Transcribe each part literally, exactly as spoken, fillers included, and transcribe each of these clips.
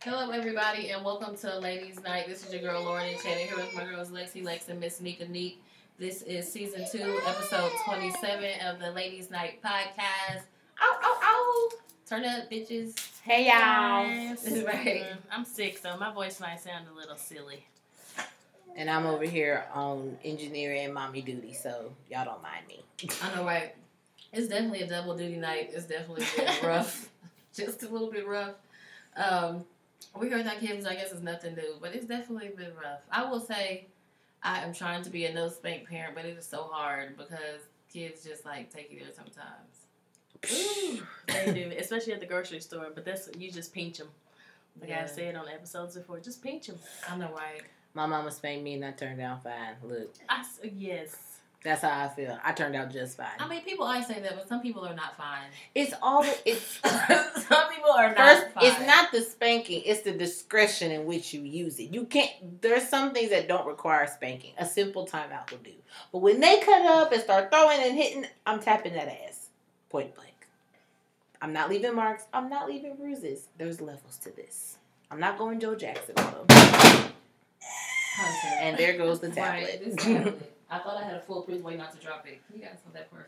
Hello, everybody, and welcome to Ladies Night. This is your girl, Lauren and Shannon, here with my girls, Lexi, Lex, and Miss Nika Neek. This is season two, episode twenty-seven of the Ladies Night podcast. Ow, ow, ow! Turn up, bitches. Hey, y'all. Yes. Right. I'm sick, so my voice might sound a little silly. And I'm over here on engineering and mommy duty, so y'all don't mind me. I know, right? It's definitely a double duty night. It's definitely been rough. Just a little bit rough. Um, we heard that kids, I guess, is nothing new, but it's definitely been rough. I will say I am trying to be a no spank parent, but it is so hard because kids just like take you there sometimes. Ooh, they do, especially at the grocery store. But that's you just pinch them. Like Yeah. I said on episodes before, just pinch them. I know, right? My mama spanked me and I turned out fine. Look, I, yes. that's how I feel. I turned out just fine. I mean, people always say that, but some people are not fine. It's all, it's, Some people are not first, fine. it's not the spanking, it's the discretion in which you use it. You can't, there's some things that don't require spanking. A simple timeout will do. But when they cut up and start throwing and hitting, I'm tapping that ass. Point blank. I'm not leaving marks. I'm not leaving bruises. There's levels to this. I'm not going Joe Jackson on them. And there goes the tablet. Right, this tablet. I thought I had a foolproof way not to drop it. You guys hold that for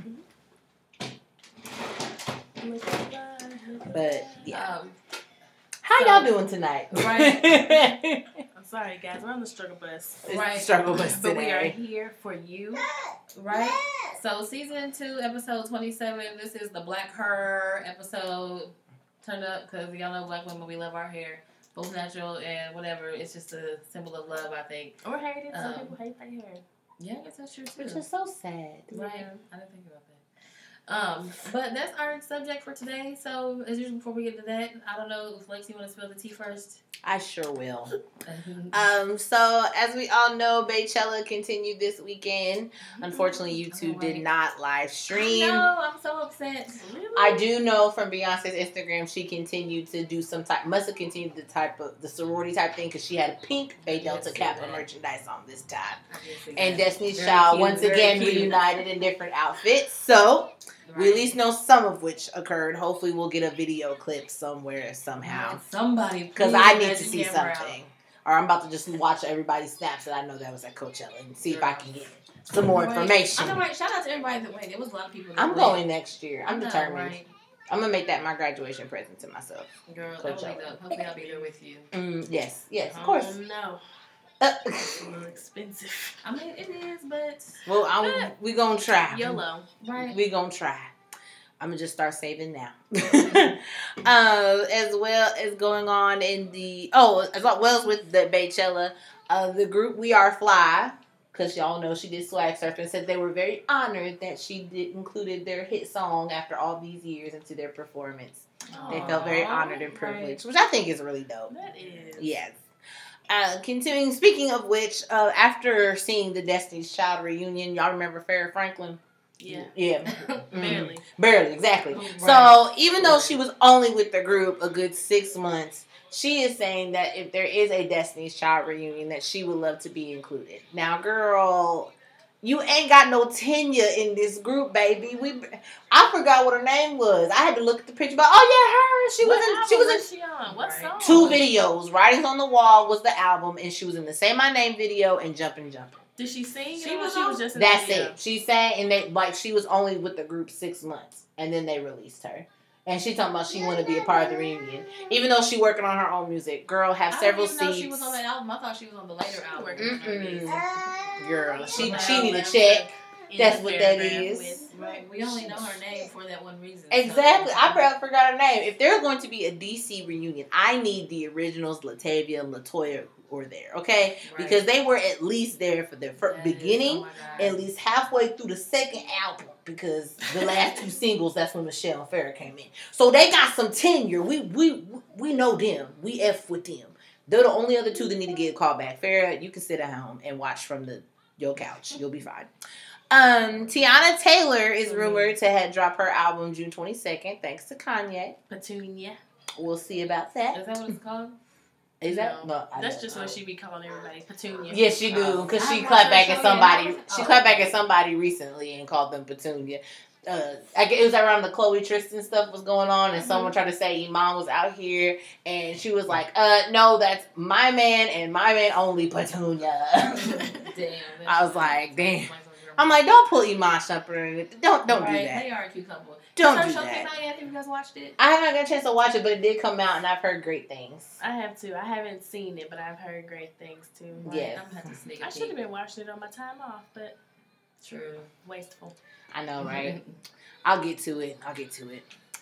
a second. But yeah, Um, how so- y'all doing tonight? Right. I'm sorry, guys. We're on the struggle bus. It's Right. struggle bus But we are today. here for you. right? So season two, episode twenty-seven. This is the Black Her episode. Turn up because y'all know black women, we love our hair. Both natural and whatever. It's just a symbol of love, I think. Or hate it. Some Um, people hate their hair. Yeah, I guess that's true too. Which is so sad. Right. I didn't think about that. Um, but that's our subject for today. So, as usual, before we get to that, I don't know if Lexi, you want to spill the tea first? I sure will. Um, Um, so as we all know, Baychella continued this weekend. Unfortunately, YouTube did not live stream. No, I'm so upset. Really? I do know from Beyonce's Instagram, she continued to do some type, must have continued the type of, the sorority type thing, because she had a pink Bay Delta Yes, Kappa yeah. merchandise on this time. I did see And that. Destiny's Very Child cute, once very again cute. reunited in different outfits. So, we Right. at least know some of which occurred. Hopefully we'll get a video clip somewhere, somehow. Right. Somebody, Because please I get need that to see camera something. out. Or I'm about to just watch everybody's snaps that I know that was at Coachella and see if I Girl. can get some more Right. information. I know, right? Shout out to everybody that went. There was a lot of people that I'm went. going next year. I'm I know, determined. right? I'm going to make that my graduation present to myself. Girl, that would be Coachella. dope. Hopefully I'll be there with you. Mm, yes, yes, of Oh, course. no. Uh, It's a little expensive. I mean, it is, but... well, I'm, we going to try. YOLO. Right. We going to try. I'm going to just start saving now. uh, as well as going on in the... Oh, as well as with the Baychella, uh, the group We Are Fly, because y'all know she did swag surfing, said they were very honored that she did included their hit song after all these years into their performance. They felt very Aw, honored and right. privileged, which I think is really dope. That is. Yes. Uh, continuing, speaking of which, uh, after seeing the Destiny's Child reunion, y'all remember Farrah Franklin? Yeah. Yeah. Barely. Barely, exactly. Right. So, even though she was only with the group a good six months, she is saying that if there is a Destiny's Child reunion, that she would love to be included. Now, girl, you ain't got no tenure in this group, baby. We, I forgot what her name was. I had to look at the picture, but oh yeah, her. She What was in. album She was in was she on? What Right. song? two videos. Writings on the Wall was the album, and she was in the Say My Name video and Jumpin' Jumpin'. Did she sing? She She was was. She on- was just in That's the video. it. She sang, and they like she was only with the group six months, and then they released her. And she talking about she want to be a part of the reunion, even though she working on her own music. Girl, have I several didn't even know seats. she was on that album. I thought she was on the later album. Mm-mm. Girl, she Wow. she need a check. In That's the what that paragraph is. with- Right. We only know her name for that one reason. Exactly. So. I forgot, forgot her name. If there's going to be a D C reunion, I need the originals, Latavia and Latoya were there, okay? Right. Because they were at least there for their first Yes. beginning. Oh my God. At least halfway through the second album, because the last two singles, that's when Michelle and Farrah came in. So they got some tenure. We we we know them. We F with them. They're the only other two that need to get a call back. Farrah, you can sit at home and watch from the your couch. You'll be fine. Um, Tiana Taylor is rumored to have dropped her album June twenty-second, thanks to Kanye. Petunia. We'll see about that. Is that what it's called? Is that? No, No, I That's don't just know. what she be calling everybody. Petunia. Yes, she do, because I she watched clapped her back show at yet. somebody. Oh. She clapped back at somebody recently and called them Petunia. uh, I guess it was around the Chloe Tristan stuff was going on, and mm-hmm. someone tried to say Iman was out here, and she was like, "Uh, no, that's my man and my man only, Petunia." Damn. I was like, "Damn." I'm like, "Don't pull Iman Shumpert in it. Don't don't right. do that." They are a cute couple. Don't so do show that. Came out yet? Have you guys watched it? I haven't got a chance to watch it, but it did come out, and I've heard great things. I have too. I haven't seen it, but I've heard great things too. Right? Yeah, I'm gonna have to sneak I should have been watching it on my time off, but true, wasteful. I know, right? I'll get to it. I'll get to it.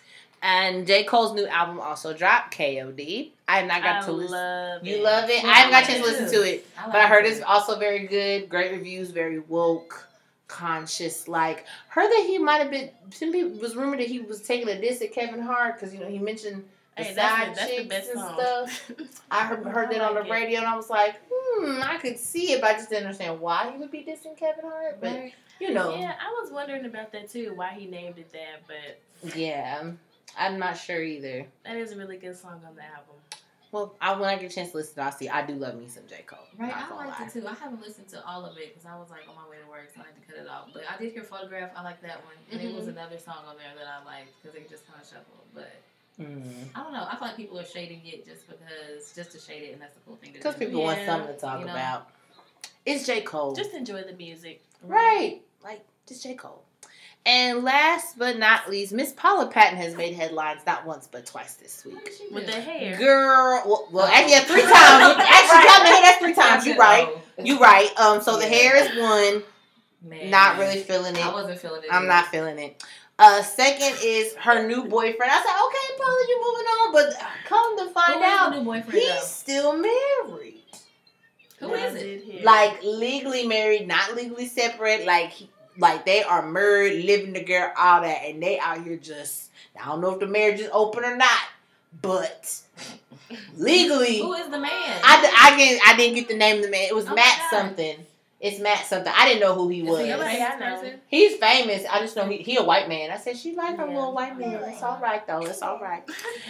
And J. Cole's new album also dropped, K O D. I have not got I to listen. Love you it. love it? Yeah, I haven't got a I chance to listen to it, I like but I heard it it's also very good. Great reviews, very woke. Conscious, like heard that he might have been. Some people was rumored that he was taking a diss at Kevin Hart because you know he mentioned the hey, side that's the, that's chicks the best and song. stuff. I heard, heard that I on the like radio and I was like, hmm, I could see it, but I just didn't understand why he would be dissing Kevin Hart. But right. you know, yeah, I was wondering about that too. Why he named it that, but yeah, I'm not sure either. That is a really good song on the album. Well, I, when I get a chance to listen, I'll see. I do love me some J. Cole. Right, I liked it too. I haven't listened to all of it because I was like on my way to work, so I had to cut it off. But I did hear Photograph. I like that one. And mm-hmm. it was another song on there that I liked because they just kind of shuffled. But mm. I don't know. I feel like people are shading it just because, just to shade it, and that's the cool thing to do. Because people yeah. want something to talk you know? about. It's J. Cole. Just enjoy the music. Right. Like, just J. Cole. And last but not least, Miss Paula Patton has made headlines not once but twice this week. With the hair. Girl, well, well actually, yeah, three times. Actually, count the hair, that's three times. You right. You right. Um, so the hair is one. Man, not really feeling it. I wasn't feeling it. I'm either. not feeling it. Uh, second is her new boyfriend. I said, okay, Paula, you moving on, but come to find Who out, is the new boyfriend, he's though? still married. Who is it? Like legally married, not legally separate. Like he, like they are married, living together, all that, and they out here just. I don't know if the marriage is open or not, but legally, who is the man? I, I can I didn't get the name of the man. It was oh Matt something. It's Matt something. I didn't know who he was. Is he a famous person? He's famous. I just know he he a white man. I said she like her yeah. little white man. It's all right though. It's all right.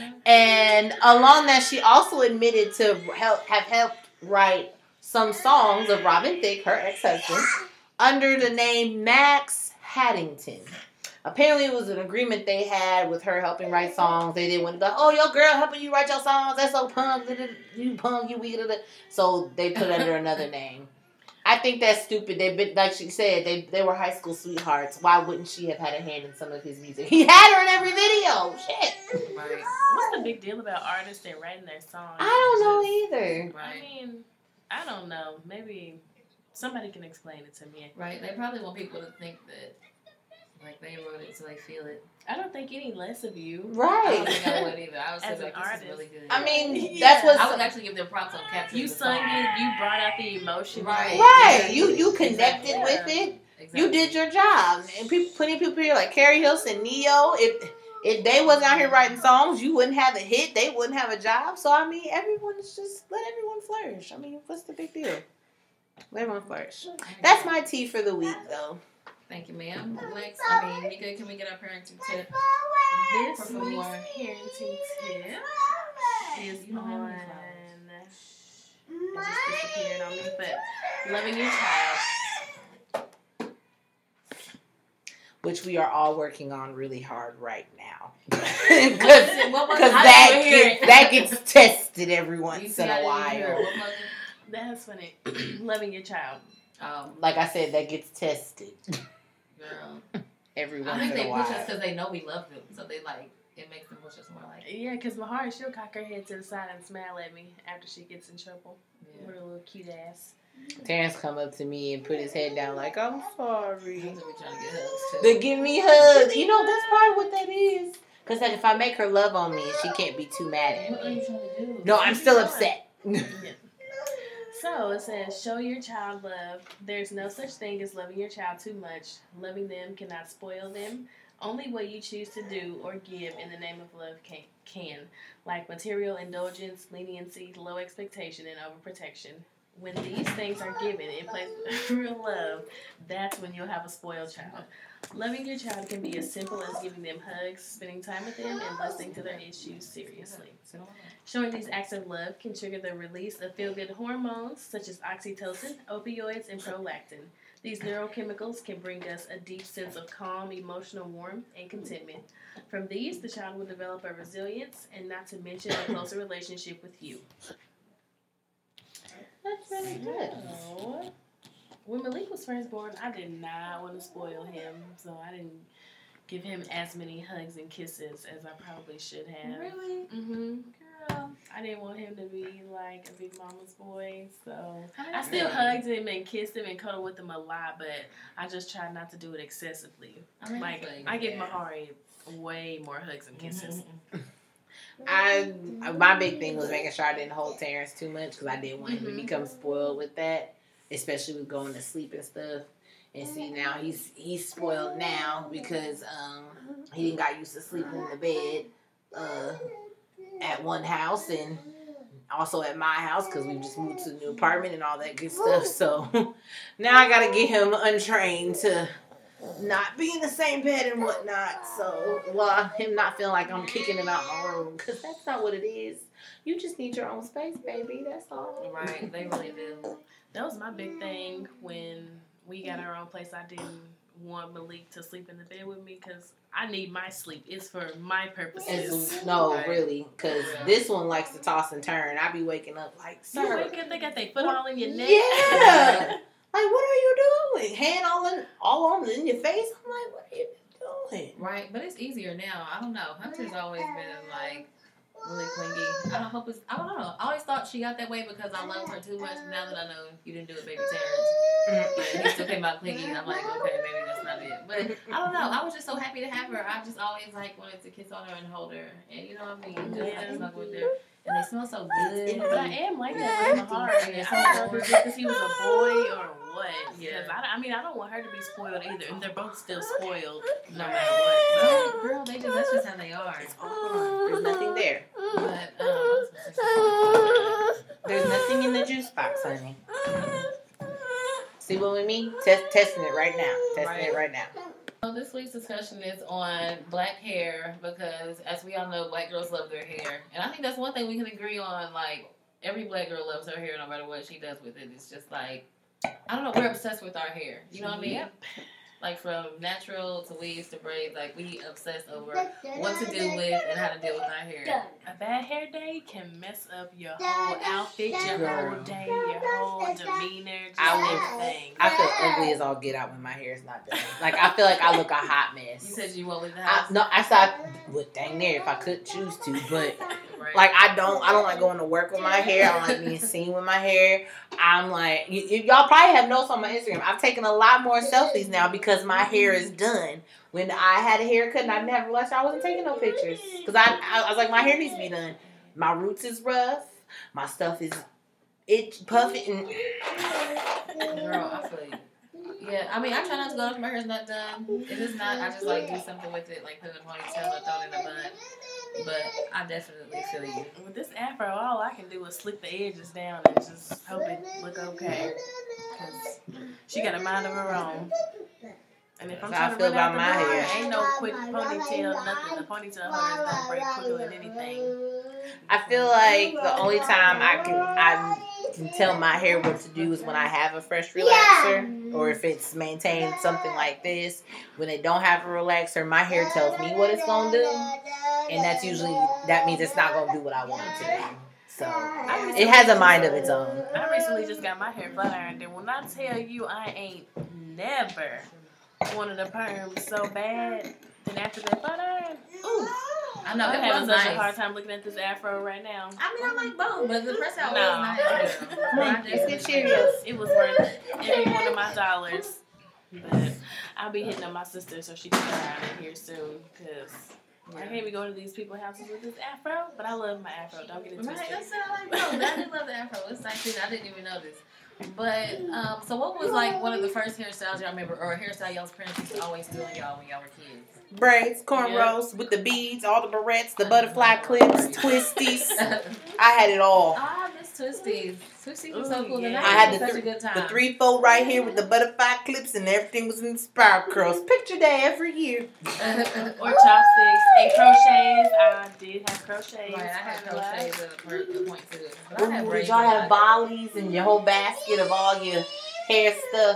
And along that, she also admitted to help have helped write some songs of Robin Thicke, her ex-husband, under the name Max Haddington. Apparently, it was an agreement they had with her helping write songs. They didn't want to go, oh, your girl helping you write your songs. That's so punk. You punk, you weak. So they put it under another name. I think that's stupid. They been like she said, they they were high school sweethearts. Why wouldn't she have had a hand in some of his music? He had her in every video. Shit. Right. What's the big deal about artists that writing their songs? I don't know either. Right. I mean, I don't know. Maybe somebody can explain it to me. Right. They probably want people to think that like they wrote it so they feel it. I don't think any less of you. Right. I don't think I would either. I would As say an like, artist. this is really good. I mean, yeah. that's what I would actually give them props on capturing You the sung song. it. You brought out the emotion. Right. Right. You you connected exactly. with it. Exactly. You did your job. And people, plenty of people here like Carrie Hilson, Neo. If if they wasn't out here writing songs, you wouldn't have a hit. They wouldn't have a job. So I mean, everyone's just let everyone flourish. I mean, what's the big deal? Let everyone flourish. That's my tea for the week, though. Thank you, ma'am. Next, I mean, Nika, can we get our parenting tip? This For week's more. parenting tip is on. It just disappeared on me, but loving your child. Which we are all working on really hard right now. Because What was it? that, I didn't hear gets, it. that gets tested every You once see, in I a didn't hear it. while. What was it? That's funny. Loving your child. Um, Like I said, that gets tested girl. every I once think in they a push us while. because they know we love them, so they like it makes them push us more. Like Yeah, because Mahara, she'll cock her head to the side and smile at me after she gets in trouble. yeah. With her little cute ass. Terrence come up to me and put his head down like, I'm sorry. That's what we trying to get hugs too. They give me hugs. You know, that's probably what that is. Because like, if I make her love on me, she can't be too mad at What are me. you trying to do? No, I'm still upset. So it says, show your child love. There's no such thing as loving your child too much. Loving them cannot spoil them. Only what you choose to do or give in the name of love can, can. Like material indulgence, leniency, low expectation, and overprotection. When these things are given in place of real love, that's when you'll have a spoiled child. Loving your child can be as simple as giving them hugs, spending time with them, and listening to their issues seriously. Showing these acts of love can trigger the release of feel-good hormones such as oxytocin, opioids, and prolactin. These neurochemicals can bring us a deep sense of calm, emotional warmth, and contentment. From these, the child will develop a resilience and not to mention a closer relationship with you. That's really good. So, when Malik was first born, I did not want to spoil him, so I didn't give him as many hugs and kisses as I probably should have. Really? Mm-hmm. Girl, I didn't want him to be like a big mama's boy, so I still hugged him and kissed him and cuddled with him a lot, but I just tried not to do it excessively. I mean, Like, I give Mahari way more hugs and kisses. I my big thing was making sure I didn't hold Terrence too much because I didn't want him Mm-hmm. to become spoiled with that, especially with going to sleep and stuff. And see, now he's he's spoiled now because um he didn't got used to sleeping in the bed uh at one house and also at my house because we just moved to a new apartment and all that good stuff. So now I gotta get him untrained to not be in the same bed and whatnot. So, well, him not feeling like I'm kicking him out my room because that's not what it is. You just need your own space, baby. That's all. Right, they really do. That was my big thing when we got our own place. I didn't want Malik to sleep in the bed with me because I need my sleep. It's for my purposes. It's, no, Right. really, because this one likes to toss and turn. I be waking up like, You sir. wake up, they got their foot all in your neck. Yeah. Like, what are you doing? Hand all in, all on in your face? I'm like, what are you doing? Right, but it's easier now. I don't know. Hunter's always been like really clingy. I don't hope it's. I don't know. I always thought she got that way because I loved her too much. Now that I know you didn't do it, baby Terrence, but he still came out clingy, and I'm like, okay, maybe that's not it. But I don't know. I was just so happy to have her. I just always like wanted to kiss on her and hold her, and you know what I mean. Just like snuggle with her. And they smell so good. But I am like that with Mahari. I don't know if it's because he was a boy or what. Yeah. Because I, I mean, I don't want her to be spoiled either. And they're both still spoiled no matter what. So. Yeah, girl, they just, that's just how they are. There's nothing there. But, um, There's nothing in the juice box, honey. See what we mean? Test, testing it right now. Testing Right. it right now. so this week's discussion is on black hair because, as we all know, black girls love their hair. And I think that's one thing we can agree on. Like, every black girl loves her hair no matter what she does with it. It's just like, I don't know, we're obsessed with our hair. You know what I mean? Yep. Like, from natural to weaves to braids, like, we obsessed over what to do with and how to deal with our hair. A bad hair day can mess up your whole outfit, your whole day, your whole demeanor, just I would- everything. I feel ugly as all get out when my hair is not done. Like, I feel like I look a hot mess. You said you won't leave the I, house? no, I said, well, dang near if I could choose to, but Right. like I don't, I don't like going to work with my hair. I don't like being seen with my hair. I'm like, y- y- y'all probably have noticed on my Instagram. I've taken a lot more selfies now because my hair is done. When I had a haircut and I never realized I wasn't taking no pictures because I, I, I was like, my hair needs to be done. My roots is rough. My stuff is itch puffy and Girl, I feel you. Yeah, I mean, I try not to go if my hair's not done. If it's not, I just like do something with it, like put it in a ponytail or throw it in a bun. But I definitely feel you. With this afro, all I can do is slick the edges down and just hope it look okay. Because she got a mind of her own. And if I'm That's how I trying to feel run out about the my door, hair. ain't no quick ponytail, nothing. The ponytail holder is gonna break quicker than anything. I feel like the only time I can I can tell my hair what to do is when I have a fresh relaxer or if it's maintained something like this. When they don't have a relaxer, my hair tells me what it's gonna do, and that's usually that means it's not gonna do what I want it to do. So it has a mind of its own. I recently just got my hair flat ironed, and when I tell you I ain't never wanted a perm so bad, then after that flat iron, ooh, I know, I'm it having was such nice. a hard time looking at this afro right now. I mean, I like both, but the press out No. was nice. Girl. But I Let's get definitely- Cheerios. It was worth every one of my dollars. But I'll be hitting up my sister so she can get out of here soon, because I can't be going to these people's houses with this afro, but I love my afro. Don't get it Right, twisted. that's what I like both. But I do love the afro. It's like this. I didn't even notice. But, um, so what was like one of the first hairstyles y'all remember, or a hairstyle y'all's parents used to always do on y'all when y'all were kids? Braids, cornrows with the beads, all the barrettes, the butterfly clips, twisties. I had it all. Ah, Miss Twisties. Twisties were so Ooh, cool. yeah. And I had the such thr- a good time. The three fold right here with the butterfly clips and everything was in spiral curls. Picture day every year. Or chopsticks and crochets. I did have crochets. Right, I had for life. crochets at a per- a point too. But I had Ooh, braids did y'all a have lot. volleys and your whole basket of all your hair stuff?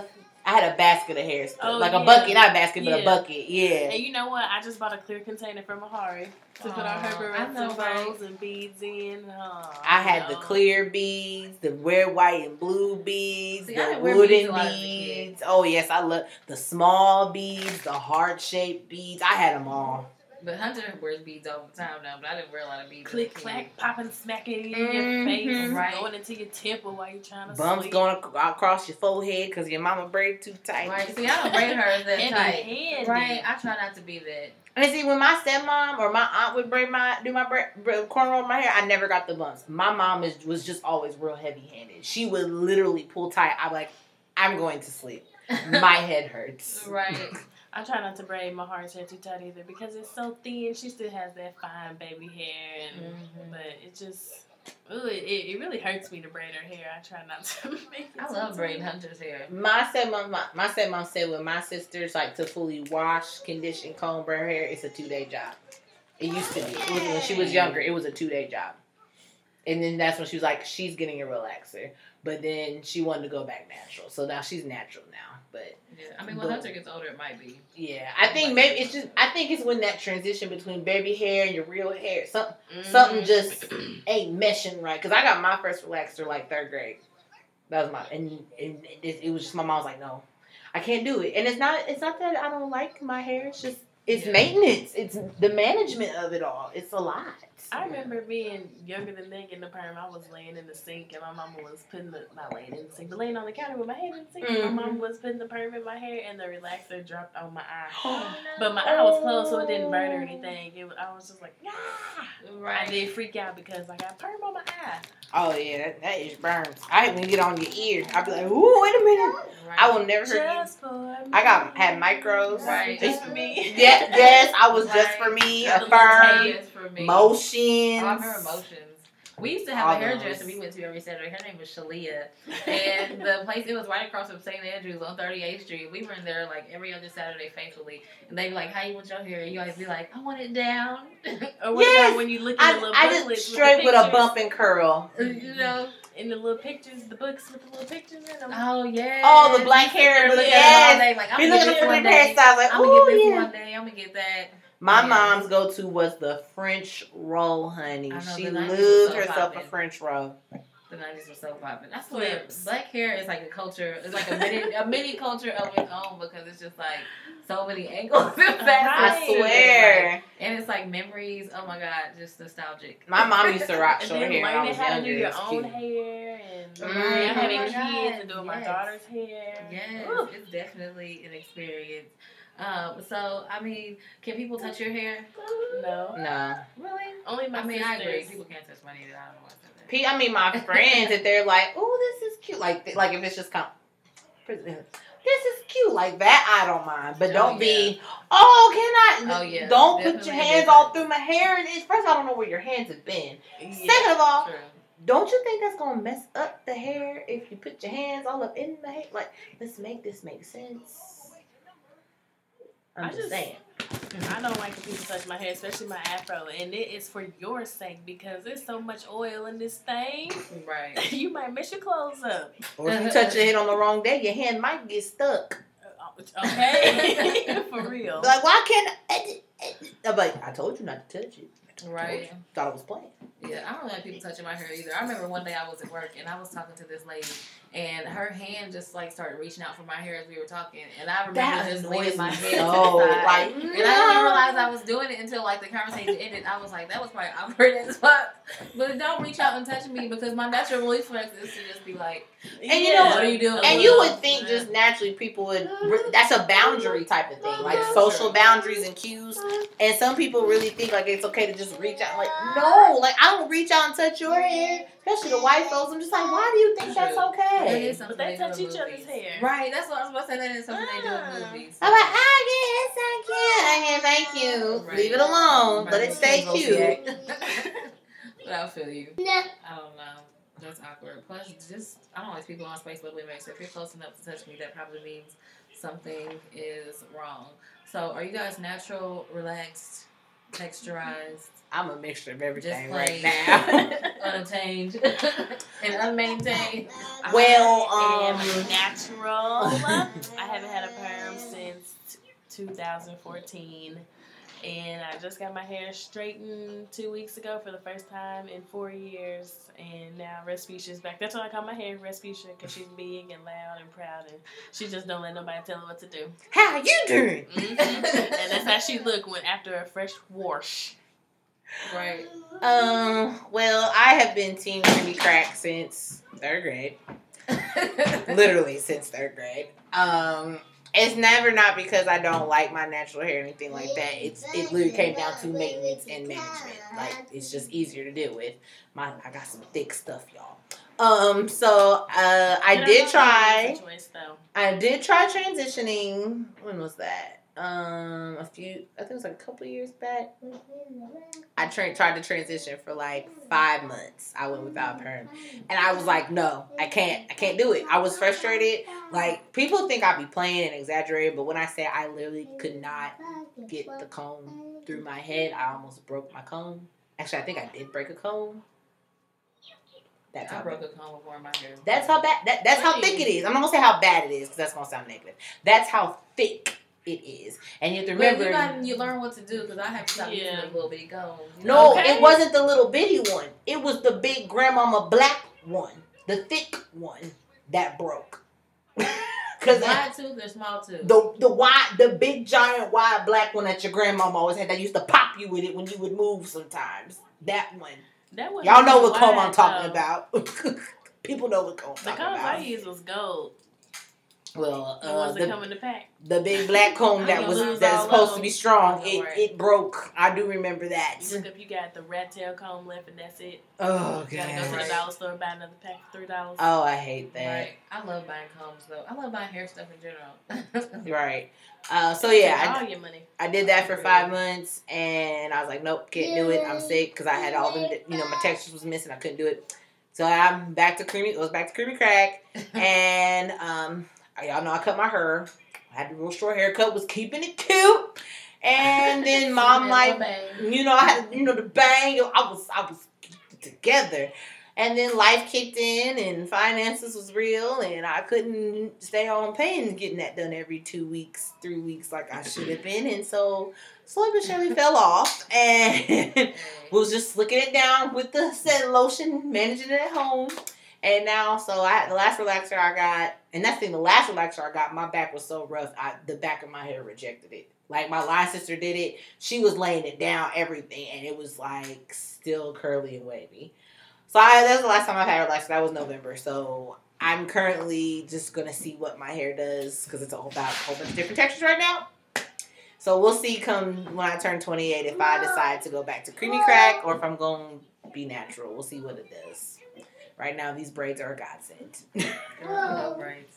I had a basket of hair stuff. Oh, like yeah. a bucket, not a basket, but Yeah. a bucket. Yeah. And you know what? I just bought a clear container from Mahari to put our Aw, Herbert I Reds know, and right? bows and beads in. Oh, I had the no. clear beads, the red, white, and blue beads, See, I the didn't wear beads wooden a lot as a beads. Oh yes, I love the small beads, the heart shaped beads. I had them all. But Hunter wears beads all the time now, but I didn't wear a lot of beads. Click, as a kid. clack, popping, smacking in Mhm. your face, Right. going into your temple while you're trying to Bumps sleep. going ac- across your forehead because your mama braid too tight. Right. See, I don't braid hers that Heavy tight. handed. Right. I try not to be that. And see, when my stepmom or my aunt would braid my do my braid, braid, cornrow my hair, I never got the bumps. My mom is was just always real heavy handed. She would literally pull tight. I'm like, I'm going to sleep. My head hurts. Right. I try not to braid my heart hair too tight either because it's so thin. She still has that fine baby hair, and Mhm. but it just, ooh, it, it really hurts me to braid her hair. I try not to make it I too love tight. braiding Hunter's hair. My stepmom, my, my stepmom said when my sisters like to fully wash, condition, comb her hair, it's a two day job. It used to be. It was, when she was younger, it was a two day job. And then that's when she was like, she's getting a relaxer. But then she wanted to go back natural. So now she's natural now. But Yeah. I mean, when But- Hunter gets older, it might be. yeah, I think maybe it's just, I think it's when that transition between baby hair and your real hair, some, Mhm. something just ain't meshing right. Because I got my first relaxer like third grade. That was my, and, and it, it was just, my mom was like, no, I can't do it. And it's not, it's not that I don't like my hair. It's just, it's Yeah. maintenance. It's the management of it all. It's a lot. I remember being younger than that, getting the perm. I was laying in the sink, and my mama was putting the, not laying in the sink, but laying on the counter with my head in the sink. Mhm. And my mama was putting the perm in my hair, and the relaxer dropped on my eye. Oh, But my eye was closed, so it didn't burn or anything. It was, I was just like, yeah. Right. I did freak out because I got perm on my eye. Oh yeah, that, that is burns. I hate when you get on your ear. I'll be like, ooh, wait a minute. Right. I will never hurt you. Just for me. I got had micros. Right. Just for me. Yeah, yes, I was just Right. for me. The little Affirm, tape. Yes, for me. motions. All her emotions. We used to have All a hairdresser those. we went to every Saturday. Her name was Shalia. And the place, it was right across from Saint Andrews on thirty-eighth Street. We were in there like every other Saturday faithfully. And they'd be like, how you want your hair? And you always be like, I want it down. Or what Yes. about when you look at the I, little I booklets just with straight the with a pictures, bump and curl. You know? in the little pictures, the books with the little pictures in them. Oh, yeah. Oh, the black hair. Look Yes. at it all day. Like, I'm We going look to at get the this one different day. hairstyles like, I'm going to oh get this yeah. one day. I'm going to get that. My Yes. mom's go-to was the French roll, honey. I know, She the nineties was loved so herself a poppin'. French roll. The nineties was so popping. I swear, Flips. black hair is like a culture. It's like a mini, a mini culture of its own because it's just like so many angles and facets. I Right. swear. And it's like memories. Oh my god, just nostalgic. My mom used to rock And short then hair when I learning was how to younger. do your It was own cute. hair and Mhm. having Oh my kids God, and doing my yes. daughter's hair. Yes, Ooh. it's definitely an experience. Um, so I mean, can people touch your hair? No. No. Really? Only my I mean, sisters. I agree. People can't touch my hair. I don't know why I said that. P- I mean, my friends, if they're like, "Oh, this is cute," like, like if it's just come, this is cute, like that, I don't mind. But Oh, don't be, oh, can I? Oh, yeah. Don't put your Definitely hands different. all through my hair. And it's, first, I don't know where your hands have been. Yeah. Second of all, True. don't you think that's gonna mess up the hair if you put your hands all up in the hair? Like, let's make this make sense. I'm I just, just- saying. I don't like when people touch my hair, especially my afro, and it is for your sake because there's so much oil in this thing. Right. You might mess your clothes up. Or if you touch your head on the wrong day, your hand might get stuck. Uh, Okay, for real. Like, why can't I? I'm like, I told you not to touch it. Right. Thought it was playing. Yeah, I don't like people touching my hair either. I remember one day I was at work and I was talking to this lady and her hand just like started reaching out for my hair as we were talking, and I remember That just annoys leaning my me head so, to the side. like, and I didn't even realize I was doing it until like the conversation ended. I was like, that was probably awkward as fuck. But don't reach out and touch me because my natural reflex is to just be like, And you know what are you doing? And you would think just naturally people would, that's a boundary type of thing, like Yeah, social true. boundaries and cues. And some people really think like it's okay to just reach out. Like, no, like I don't reach out and touch your hair, especially the white folks. I'm just like, why do you think that's True. It okay? is something But they do touch in each other's movies. hair. Right, that's what I was about to say. That is something they do Ah. in movies. I'm like, ah, yeah, it's so cute. I mean, thank you. Right. Leave it alone. Right. Let it stay Control cute. react. But I feel you. Nah. I don't know. That's awkward. Plus, just I don't like people on Facebook limits. So if you're close enough to touch me, that probably means something is wrong. So, are you guys natural, relaxed, texturized, I'm a mixture of everything just right plain, now. unattained and unmaintained. Well, I um, am natural. I haven't had a perm since t- twenty fourteen. And I just got my hair straightened two weeks ago for the first time in four years. And now Respucia's back. That's why I call my hair Respucia, because she's big and loud and proud. And she just don't let nobody tell her what to do. How you doing? Mm-hmm. And that's how she look when after a fresh wash. Right. Um, well, I have been Team Creamy Crack since third grade. Literally since third grade. Um... It's never not because I don't like my natural hair or anything like that. It's it literally came down to maintenance and management. Like, it's just easier to deal with. My I got some thick stuff, y'all. Um, so uh, I did try. I did try transitioning. When was that? Um, a few. I think it was like a couple of years back. I tra- tried to transition for like five months. I went without a perm, and I was like, no, I can't. I can't do it. I was frustrated. Like, people think I be playing and exaggerating, but when I say I literally could not get the comb through my head, I almost broke my comb. Actually, I think I did break a comb. That's I how broke a comb before in my hair. That's how bad. That, that's how thick it is. I'm not gonna say how bad it is because that's gonna sound negative. That's how thick it is, and you have to remember. But you got you learn what to do because I have to stop Yeah. using a little bitty comb. You No, know? Okay. it wasn't the little bitty one. It was the big grandmama black one, the thick one that broke. Because wide too, they're small too. the the wide, the big giant wide black one that your grandmama always had that used to pop you with it when you would move sometimes. That one. That wasn't Y'all know what wide, comb I'm talking though. about. People know what comb I'm The talking comb about. I used was gold. Well, The uh, ones that the, come in the pack. the big black comb I that know was those that's all supposed of to be them. strong, I it know, right. it broke. I do remember that. You look up, you got the rat tail comb left, and that's it. Oh You gotta go to god. the dollar store, buy another pack for three dollars. Oh, I hate that. Right. I love buying combs though. I love buying hair stuff in general. Right. Uh, so yeah, all your money. I, I did that for five months, and I was like, nope, can't do it. I'm sick because I had all them. You know, my textures was missing. I couldn't do it. So I'm back to creamy. It was back to creamy crack, and um, y'all know I cut my hair. I had the real short haircut. Was keeping it cute, and then mom like, you know, I had you know the bang. I was I was together. And then life kicked in, and finances was real, and I couldn't stay home paying getting that done every two weeks, three weeks like I should have been. And so slowly but surely fell off, and was just slicking it down with the setting lotion, managing it at home. And now, so I the last relaxer I got, and that's the thing, the last relaxer I got, my back was so rough, I, the back of my hair rejected it. Like, my line sister did it. She was laying it down, everything, and it was, like, still curly and wavy. So I, that was the last time I've had a relaxer. That was November. So I'm currently just going to see what my hair does because it's all about a whole bunch of different textures right now. So we'll see come when I turn twenty-eight if I decide to go back to creamy crack or if I'm going to be natural. We'll see what it does. Right now, these braids are a godsend. No braids.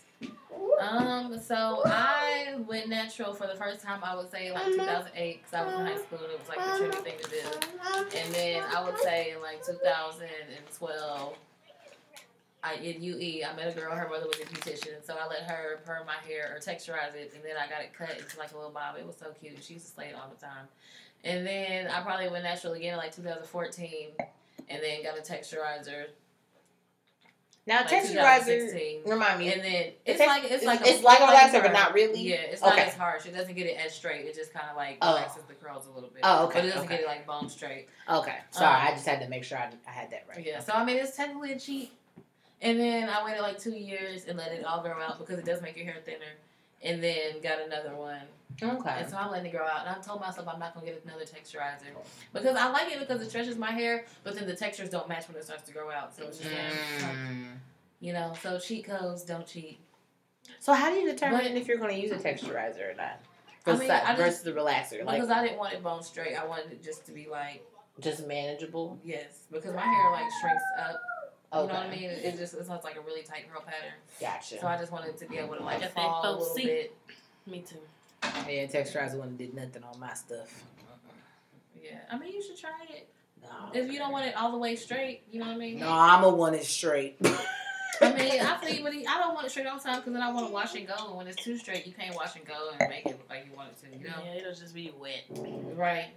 Um, so I went natural for the first time, I would say, like, two thousand eight, because I was in high school, and it was, like, the trendy thing to do. And then I would say, in, like, two thousand twelve, I, in U E, I met a girl, her mother was a beautician, so I let her perm my hair, or texturize it, and then I got it cut into, like, a little bob. It was so cute. She used to slay it all the time. And then I probably went natural again in, like, two thousand fourteen, and then got a texturizer. Now, Like texturizer, remind me. And then it's Tex- like it's like it's a, like a like relaxer, but not really. Yeah, it's not Okay. as harsh. It doesn't get it as straight. It just kind of like Oh. relaxes the curls a little bit. Oh, okay, But it doesn't okay. get it like bone straight. Okay, sorry, Um, I just had to make sure I, I had that right. Yeah. So I mean, it's technically a cheat. And then I waited like two years and let it all grow out because it does make your hair thinner. And then got another one. Okay. And so I'm letting it grow out. And I told myself I'm not going to get another texturizer. Because I like it because it stretches my hair, but then the textures don't match when it starts to grow out. So it's just like, Mm. you know, so cheat codes, don't cheat. So how do you determine But- if you're going to use a texturizer or not? I Versus, mean, I just- versus the relaxer, like Because I didn't want it bone straight. I wanted it just to be like, just manageable. yes. Because my hair like shrinks up. You Okay. know what I mean? It just, it's not like a really tight curl pattern. Gotcha. So I just wanted to be able to like That's fall that a little faux bit. Me too. Yeah, texturizer wouldn't did nothing on my stuff. Yeah. I mean, you should try it. No. If you don't want it all the way straight, you know what I mean? No, I'm a one is straight. I mean, I feel you, but I don't want it straight all the time because then I want to wash and go. And when it's too straight, you can't wash and go and make it look like you want it to, you know? Yeah, it'll just be wet. Right.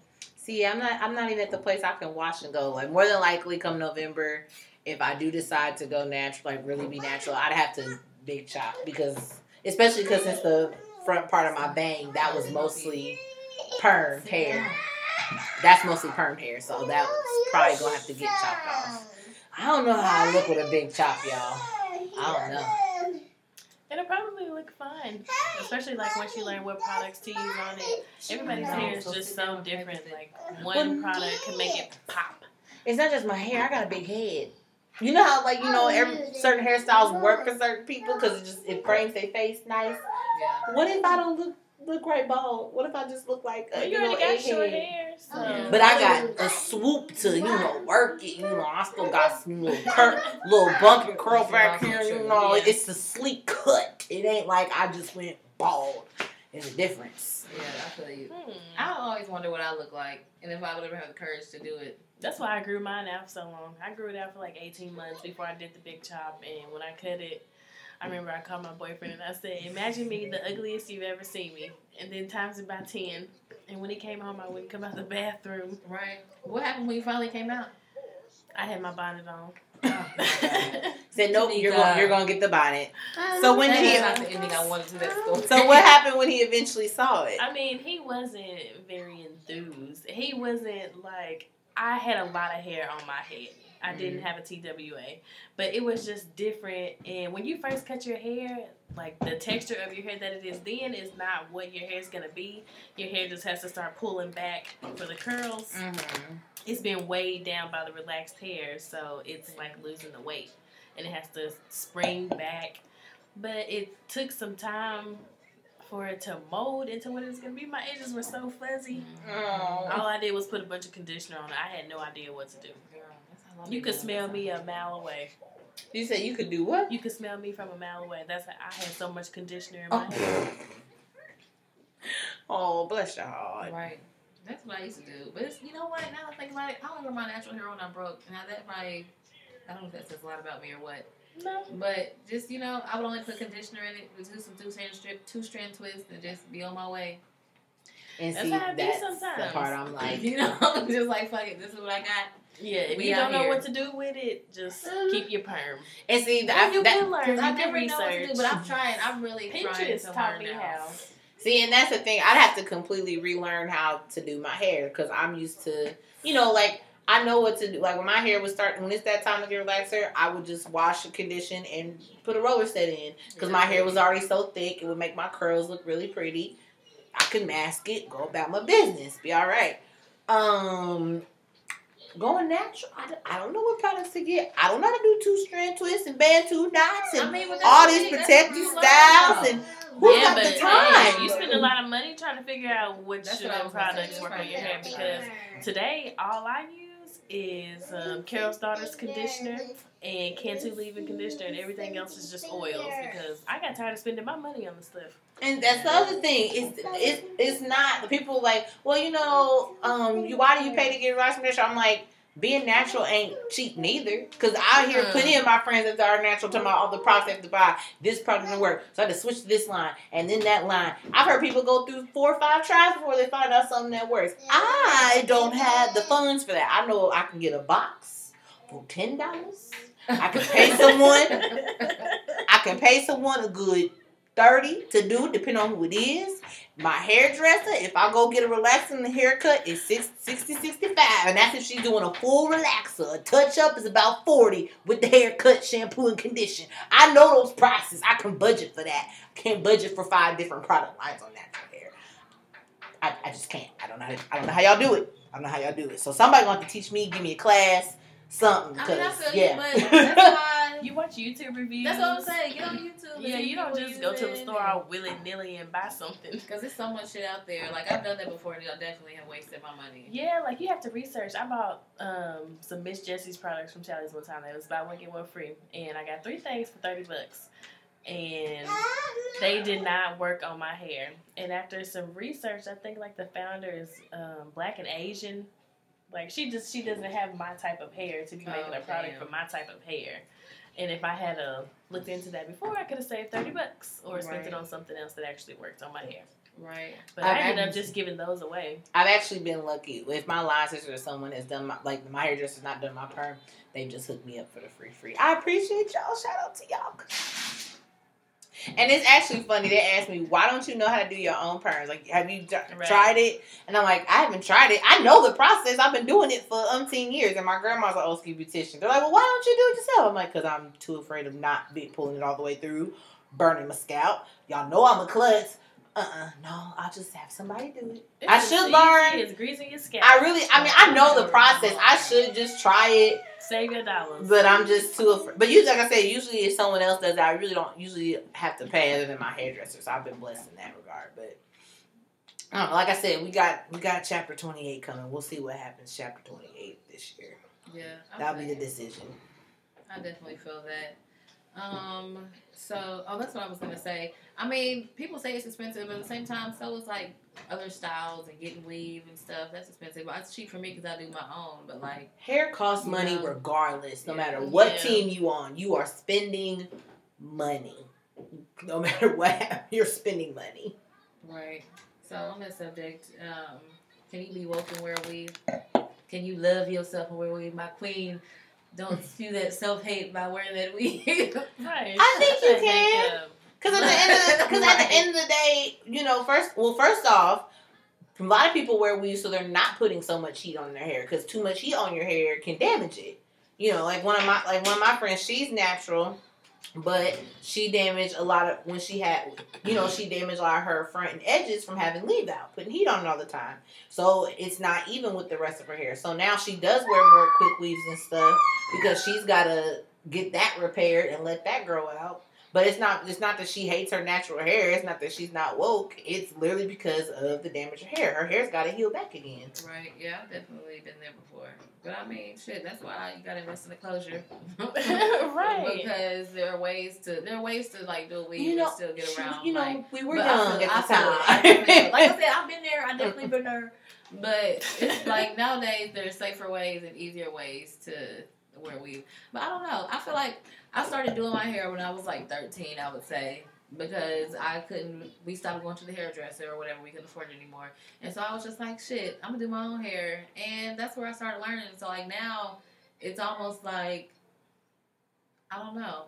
See, I'm not. I'm not even at the place I can wash and go. Like more than likely, come November, if I do decide to go natural, like really be natural, I'd have to big chop because, especially because since the front part of my bang that was mostly permed hair. That's mostly permed hair, so that was probably gonna have to get chopped off. I don't know how I look with a big chop, y'all. I don't know. It'll probably look fine, especially like once you learn what products to use on it. Everybody's hair is just so different. Like one product can make it pop. It's not just my hair. I got a big head. You know how, like, you know, every certain hairstyles work for certain people because it just it frames their face nice. Yeah. What if I don't look look right bald? What if I just look like a Well, you you know, already got egghead? short hair, so. But I got a swoop to, you know, work it. You know, I still got some little cur- little bump and curl back here. You know, it's a sleek cut. It ain't like I just went bald. There's a difference. Yeah, I feel you. Hmm. I always wonder what I look like, and if I would ever have the courage to do it. That's why I grew mine out so long. I grew it out for like eighteen months before I did the big chop, and when I cut it, I remember I called my boyfriend and I said, imagine me the ugliest you've ever seen me, and then times it by ten. And when he came home, I wouldn't come out the bathroom. Right. What happened when you finally came out? I had my bonnet on. Said nope, You need you're God. going you're gonna get the bonnet. So when That did is he? not the ending I wanted to that story. So what happened when he eventually saw it? I mean, he wasn't very enthused. He wasn't like, I had a lot of hair on my head. I Mm-hmm. didn't have a T W A. But it was just different. And when you first cut your hair, like the texture of your hair that it is then is not what your hair is going to be. Your hair just has to start pulling back for the curls. Mm-hmm. It's been weighed down by the relaxed hair, so it's like losing the weight. And it has to spring back. But it took some time for it to mold into what it's going to be. My edges were so fuzzy. Oh. All I did was put a bunch of conditioner on it. I had no idea what to do. You could smell me a mile away. You said you could do what? You could smell me from a mile away. That's how I had so much conditioner in Oh. my hair. Oh, bless your heart. Right. That's what I used to do. But it's, you know what? Now I think about it, I only wear my natural hair when I'm broke. Now that probably, I don't know if that says a lot about me or what. No. But just, you know, I would only put conditioner in it, do some two-strand strip, two-strand twist, and just be on my way. And That's see, how I be that's sometimes. the part I'm like, You know, I'm just like, fuck it, this is what I got. Yeah, if We you out don't know here. what to do with it, just keep your perm. and see, Well, I, you that, can learn. Because You I can never know what to do, research. but I'm trying. I'm really trying Pinterest to taught learn me now. how. see, and that's the thing. I'd have to completely relearn how to do my hair because I'm used to, you know, like I know what to do. Like when my hair was starting, when it's that time to get relaxer, I would just wash and condition and put a roller set in because my hair was already so thick. It would make my curls look really pretty. I could mask it, go about my business, be all right. Um, going natural, I don't, I don't know what products to get. I don't know how to do two strand twists and band two knots and I mean, but that's all what these we- that's protective what you learn styles about. and who's yeah, got but the hey, time? you spend a lot of money trying to figure out which That's of what I them was gonna say. products Just work trying on to your hair figure out. because today all I use is um, Carol's Daughter's conditioner and Cantu leave-in conditioner, and everything else is just oils because I got tired of spending my money on the stuff. And that's the other thing. It's it's it's not the people like, well, you know, um, you why do you pay to get rice conditioner? I'm like, being natural ain't cheap neither. Cause I hear plenty of my friends that are natural talking about all the products they have to buy. This product didn't work, so I had to switch to this line and then that line. I've heard people go through four or five tries before they find out something that works. I don't have the funds for that. I know I can get a box for ten dollars. I can pay someone. I can pay someone a good thirty to do it, depending on who it is. My hairdresser, if I go get a relaxing haircut, is sixty, sixty-five. And that's if she's doing a full relaxer. A touch-up is about forty with the haircut, shampoo, and condition. I know those prices. I can budget for that. I can't budget for five different product lines on natural hair. I, I just can't. I don't know how to, I don't know how y'all do it. I don't know how y'all do it. So somebody going to teach me, give me a class, something. I mean, I Cause, feel yeah. you, but that's why. You watch YouTube reviews. That's what I'm saying. Get on YouTube. Yeah, you don't just go to the store all willy-nilly and buy something. Because there's so much shit out there. Like, I've done that before, and I definitely have wasted my money. Yeah, like you have to research. I bought um, some Miss Jessie's products from Sally's one time. It was buy one get one free, and I got three things for thirty bucks. And they did not work on my hair. And after some research, I think like the founder is um, black and Asian. Like she just she doesn't have my type of hair to be making Oh, a product damn. for my type of hair. And if I had uh, looked into that before, I could have saved thirty bucks or spent Right. it on something else that actually worked on my hair. Right. But I've I ended up actually- just giving those away. I've actually been lucky. If my line sister or someone has done my, like my hairdresser's not done my perm, they've just hooked me up for the free free. I appreciate y'all. Shout out to y'all. And it's actually funny. They asked me, why don't you know how to do your own perms? Like, have you d- Right. tried it? And I'm like, I haven't tried it. I know the process. I've been doing it for umpteen years. And my grandma's an old school beautician. They're like, well, why don't you do it yourself? I'm like, because I'm too afraid of not be pulling it all the way through, burning my scalp. Y'all know I'm a klutz. Uh-uh. No, I'll just have somebody do it. It's I just should easy. learn. It's greasing your scalp. I really, I mean, I know the process. I should just try it. Save your dollars. But I'm just too afraid. But usually, like I said, usually if someone else does that, I really don't usually have to pay other than my hairdresser. So I've been blessed in that regard. But I don't know. Like I said, we got we got chapter twenty-eight coming. We'll see what happens chapter twenty-eight this year. Yeah. That'll be the decision. I definitely feel that. Um. So, oh, that's what I was gonna say. I mean, people say it's expensive, but at the same time, so is like other styles and getting weave and stuff. That's expensive. But it's cheap for me because I do my own. But like, Hair costs money Yeah. regardless. No Yeah. matter what Yeah. team you on, you are spending money. No matter what, you're spending money. right. So on that subject, um, can you be woke and wear a weave? Can you love yourself and wear a weave? My queen, don't spew that self hate by wearing that weave. Right. I think you Shut the can. heck up. Because at the end of the, cause at the end of the day, you know, first, well, first off, a lot of people wear weave so they're not putting so much heat on their hair. Because too much heat on your hair can damage it. You know, like one of my like one of my friends, she's natural, but she damaged a lot of when she had, you know, she damaged a lot of her front and edges from having leave out, putting heat on it all the time. So it's not even with the rest of her hair. So now she does wear more quick weaves and stuff because she's got to get that repaired and let that grow out. But it's not it's not that she hates her natural hair. It's not that she's not woke. It's literally because of the damage of hair. Her hair's got to heal back again. Right, yeah, I've definitely been there before. But I mean, shit, that's why you gotta invest in the closure. Right. Because there are ways to there are ways to like do a weave You know, and still get around. you know, like, we were but young I feel, at I the feel time. it. I definitely- like I said, I've been there. I definitely been there. But it's like nowadays there's safer ways and easier ways to wear weave. But I don't know. I feel like I started doing my hair when I was like thirteen, I would say. Because I couldn't, we stopped going to the hairdresser or whatever, we couldn't afford it anymore. And so I was just like, shit, I'm gonna do my own hair. And that's where I started learning. So like now, it's almost like, I don't know.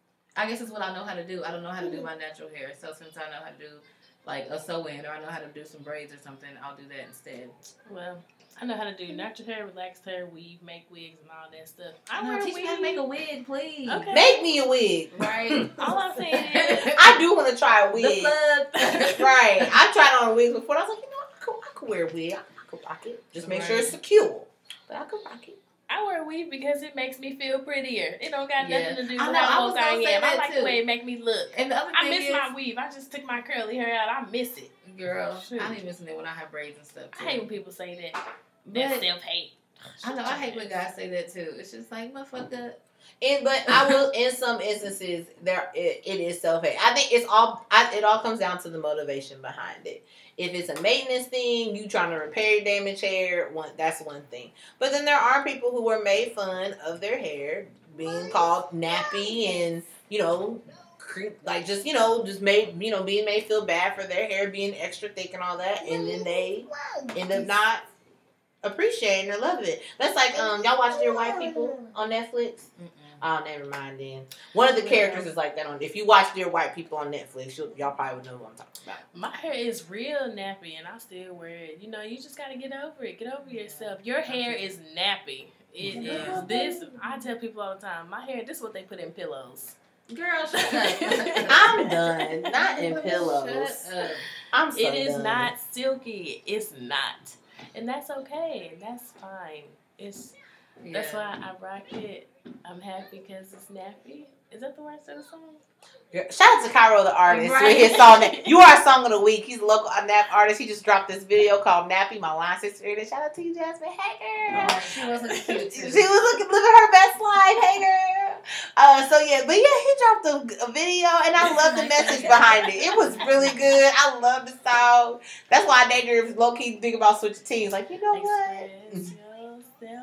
I guess it's what I know how to do. I don't know how to do my natural hair. So since I know how to do like a sew-in or I know how to do some braids or something, I'll do that instead. Well, I know how to do natural hair, relaxed hair, weave, make wigs, and all that stuff. I No, wear a teach me how to wig. make a wig, please. Okay. Make me a wig. Right. All I'm saying is, I do want to try a The wig. plug. Right. I tried on wigs before. And I was like, you know, I could, I could wear a wig. I could rock it. Just make sure Right. it's secure. But I could rock it. I wear a weave because it makes me feel prettier. It don't got Yeah. nothing to do I with know, I how was woke I gonna say am. I that like too. the way it make me look. And the other I thing miss is, my weave. I just took my curly hair out. I miss it. girl, Shoot. I ain't missing it when I have braids and stuff too. I hate when people say that. That's But- self-hate. I know, I hate when guys say that too. It's just like, motherfucker. And but I will in some instances there it, it is self hate. I think it's all I, it all comes down to the motivation behind it. If it's a maintenance thing, you trying to repair damaged hair, one that's one thing. But then there are people who are made fun of their hair being called nappy and you know cre- like just you know just made you know being made feel bad for their hair being extra thick and all that, and then they end up not appreciating or loving it. That's like um y'all watch Dear White People on Netflix. Mm-mm. Oh, never mind then. One of the characters is like that on. If you watch Dear White People on Netflix, you'll, y'all probably would know what I'm talking about. My hair is real nappy and I still wear it. You know, you just gotta get over it. Get over yourself. Your hair is nappy. It is. This, I tell people all the time, my hair, this is what they put in pillows. Girl, shut up. I'm done. Not in pillows. Shut up. I'm so It is done. not silky. It's not. And that's okay. That's fine. It's That's Yeah. why I rock it. I'm happy because it's nappy. Is that the words of the song? Girl, shout out to Cairo the artist Right. with his song. You are a song of the week. He's a local nap artist. He just dropped this video called Nappy, my line sister. And shout out to you, Jasmine. Hey girl. Oh, she was looking cute She too. was looking, living her best life. Hey girl. Uh, so yeah, but yeah, he dropped a, a video, and I love the message behind it. It was really good. I love the song. That's why I named her low key think about switching teams. Like you know what? Express yourself.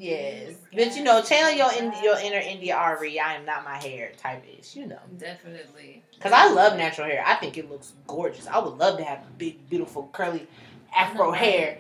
Yes, but you know, channel your in, your inner India Ari. I am not my hair type ish, you know. Definitely. Because I love natural hair. I think it looks gorgeous. I would love to have big, beautiful, curly Afro Right. hair.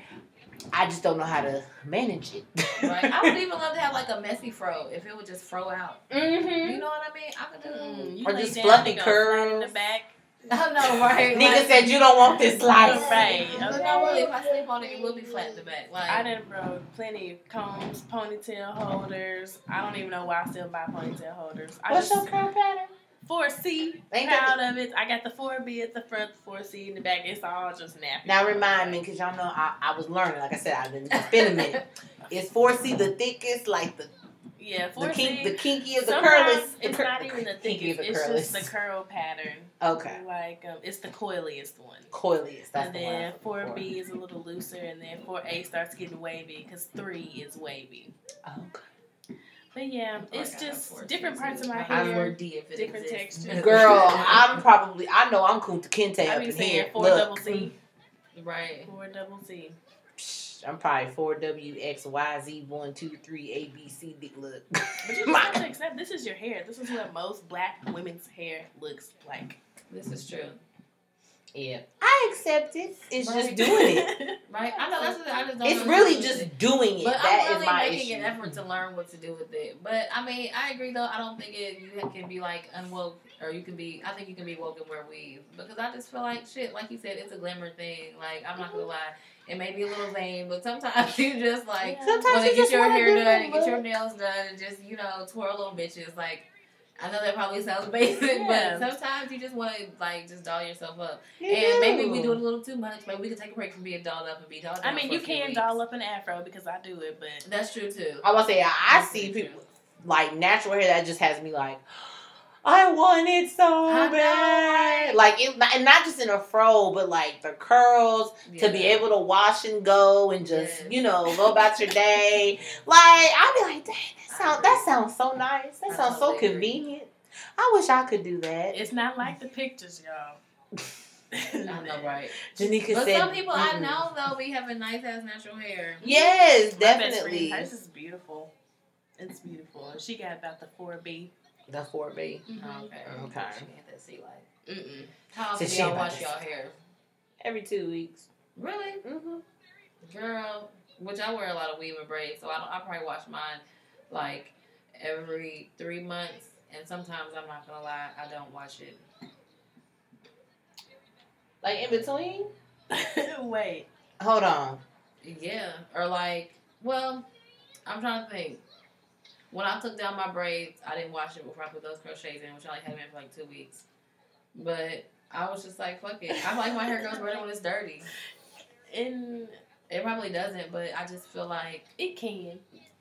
I just don't know how to manage it. Right. I would even love to have like a messy fro if it would just fro out. Mm-hmm. You know what I mean? I could do. Mm, you Or lay just down, fluffy they go flat in curls. the back. I know, right? Nigga Like, said you don't want this slice. Right. but Okay. no, really, if I sleep on it, it will be flat in the back. Like, I done broke plenty of combs, ponytail holders. I don't even know why I still buy ponytail holders. I What's just, your curl pattern? four C, Ain't that proud of it. I got the four B at the front, four C in the back. It's all just nappy. Now remind me, because y'all know I, I was learning. Like I said, I've been it's been a minute. Is four C the thickest, like the Yeah, four the, C. kink, the kinky of the Sometimes curliest? it's the cur- not even the kinky of thickest. the It's curliest. just the curl pattern. Okay. Like, um, it's the coiliest one. Coiliest. That's And the one. I then was four looking B is a little looser, and then four A starts getting wavy because three is wavy. for. Okay. But yeah, I it's got a just four different C, parts of my too. I'm hair. four D if it different exists. textures. Girl, I'm probably I know I'm Kunta Kinte I up be in saying here. four Look. double C. Right. Four double C. Psh, I'm probably four W X Y Z one two three A B C D. Look. But you just have to accept this is your hair. This is what most black women's hair looks like. This is true. Yeah. I accept it. It's just Right. doing it. Right. I know that's what I just don't It's know really what to do with just it. doing it. But That I'm is really my making issue. an effort to learn what to do with it. But I mean, I agree though. I don't think it you can be like unwoke, or you can be. I think you can be woke and wear weave because I just feel like shit. Like you said, it's a glamour thing. Like I'm not gonna lie, it may be a little vain, but sometimes you just like Yeah. Sometimes want to you get just your want a hair done different and get your look. nails done and just you know twirl little bitches. Like I know that probably sounds basic, Yeah. but sometimes you just want to like just doll yourself up. You And maybe we do. do it a little too much. Maybe we can take a break from being dolled up and be dolled down. I mean, for you a few can weeks. doll up an afro because I do it, but That's true too. I was say I, I That's see true. people like natural hair that just has me like, I want it so I know, bad. right? Like it, and not just in a fro, but like the curls to be Yeah. able to wash and go and just Yes. you know go about your day. Like I'd be like, dang, that sound that sounds so nice. That I sounds so totally agree. convenient. I wish I could do that. it's not like the pictures, y'all. I know, right? Janika But said, some people I mm-mm. know though be having nice ass natural hair. Yes, My best friend, definitely. hers is beautiful. It's beautiful. And she got about the four B. The four B. Oh, okay. Okay. She ain't that see like. Mm-mm. How So often she do y'all about wash to y'all see. hair? Every two weeks. Really, Mm-hmm. girl? Which I wear a lot of weave and braids, so I don't. I probably wash mine like every three months, and sometimes I'm not gonna lie, I don't wash it. Like in between. Wait. Hold on. Yeah, or like, well, I'm trying to think. When I took down my braids, I didn't wash it before I put those crochets in, which I only had them in for like two weeks. But I was just like, fuck it. I like my hair goes better when it's dirty. And It probably doesn't, but I just feel like. it can.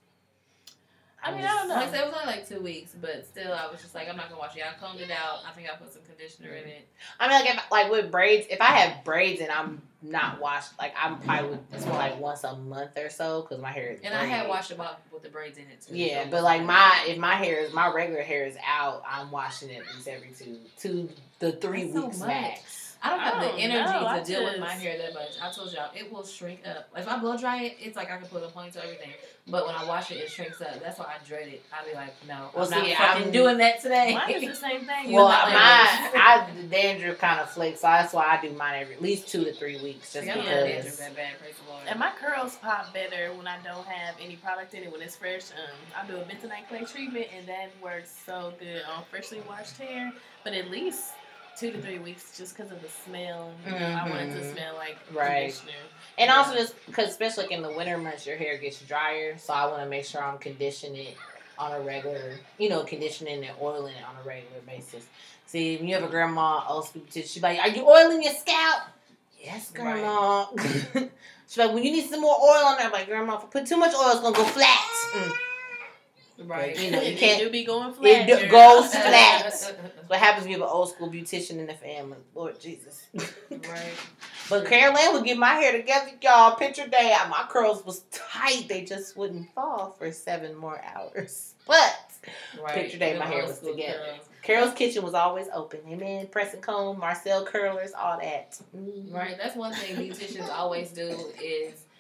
I I mean, I don't know. Like I said, it was only like two weeks, but still, I was just like, I'm not gonna wash it. I combed it out. I think I put some conditioner in it. I mean, like if like with braids, if I have braids and I'm not washed, like I'm probably would it's more like once a month or so because my hair is. And I had braided. washed them off with the braids in it too. Yeah, so- but like my if my hair is my regular hair is out, I'm washing it at least every two two the three That's so weeks much. max. I don't have I the don't energy know, to I deal with just- my hair that much. I told y'all, it will shrink up. If I blow dry it, it's like I can put a ponytail everything. But when I wash it, it shrinks up. That's why I dread it. I be like, no, Well, I'm not see, fucking I'm- doing that today. Mine is the same thing. Well, not my like I the dandruff kind of flakes, so that's why I do mine every at least two to three weeks, just See, I don't Yeah. have because. dandruff that bad, praise the Lord. And my curls pop better when I don't have any product in it when it's fresh. Um, I do a bentonite clay treatment, and that works so good on freshly washed hair. But at least two to three weeks, just because of the smell. You know, I want it to Mhm. smell like Right. conditioner. And also just because, especially like in the winter months, your hair gets drier, so I want to make sure I'm conditioning it on a regular, you know, conditioning and oiling it on a regular basis. See, when you have a grandma, old school, she's like, "Are you oiling your scalp?" Yes, grandma. She's like, "When you need some more oil on there," I'm like, "Grandma, if I put too much oil, it's gonna go flat." Mm. right. You know, you It can't- do be going flat. It do- girl. goes flat. That's what happens when you have an old school beautician in the family. Lord Jesus. Right. But Carol Ann would get my hair together, y'all. Picture day. My curls was tight. They just wouldn't fall for seven more hours. But Right. Picture day, Them my hair old was school together. curls. Carol's kitchen was always open. Amen. Press and comb, Marcel curlers, all that. Mm. Right. That's one thing beauticians always do is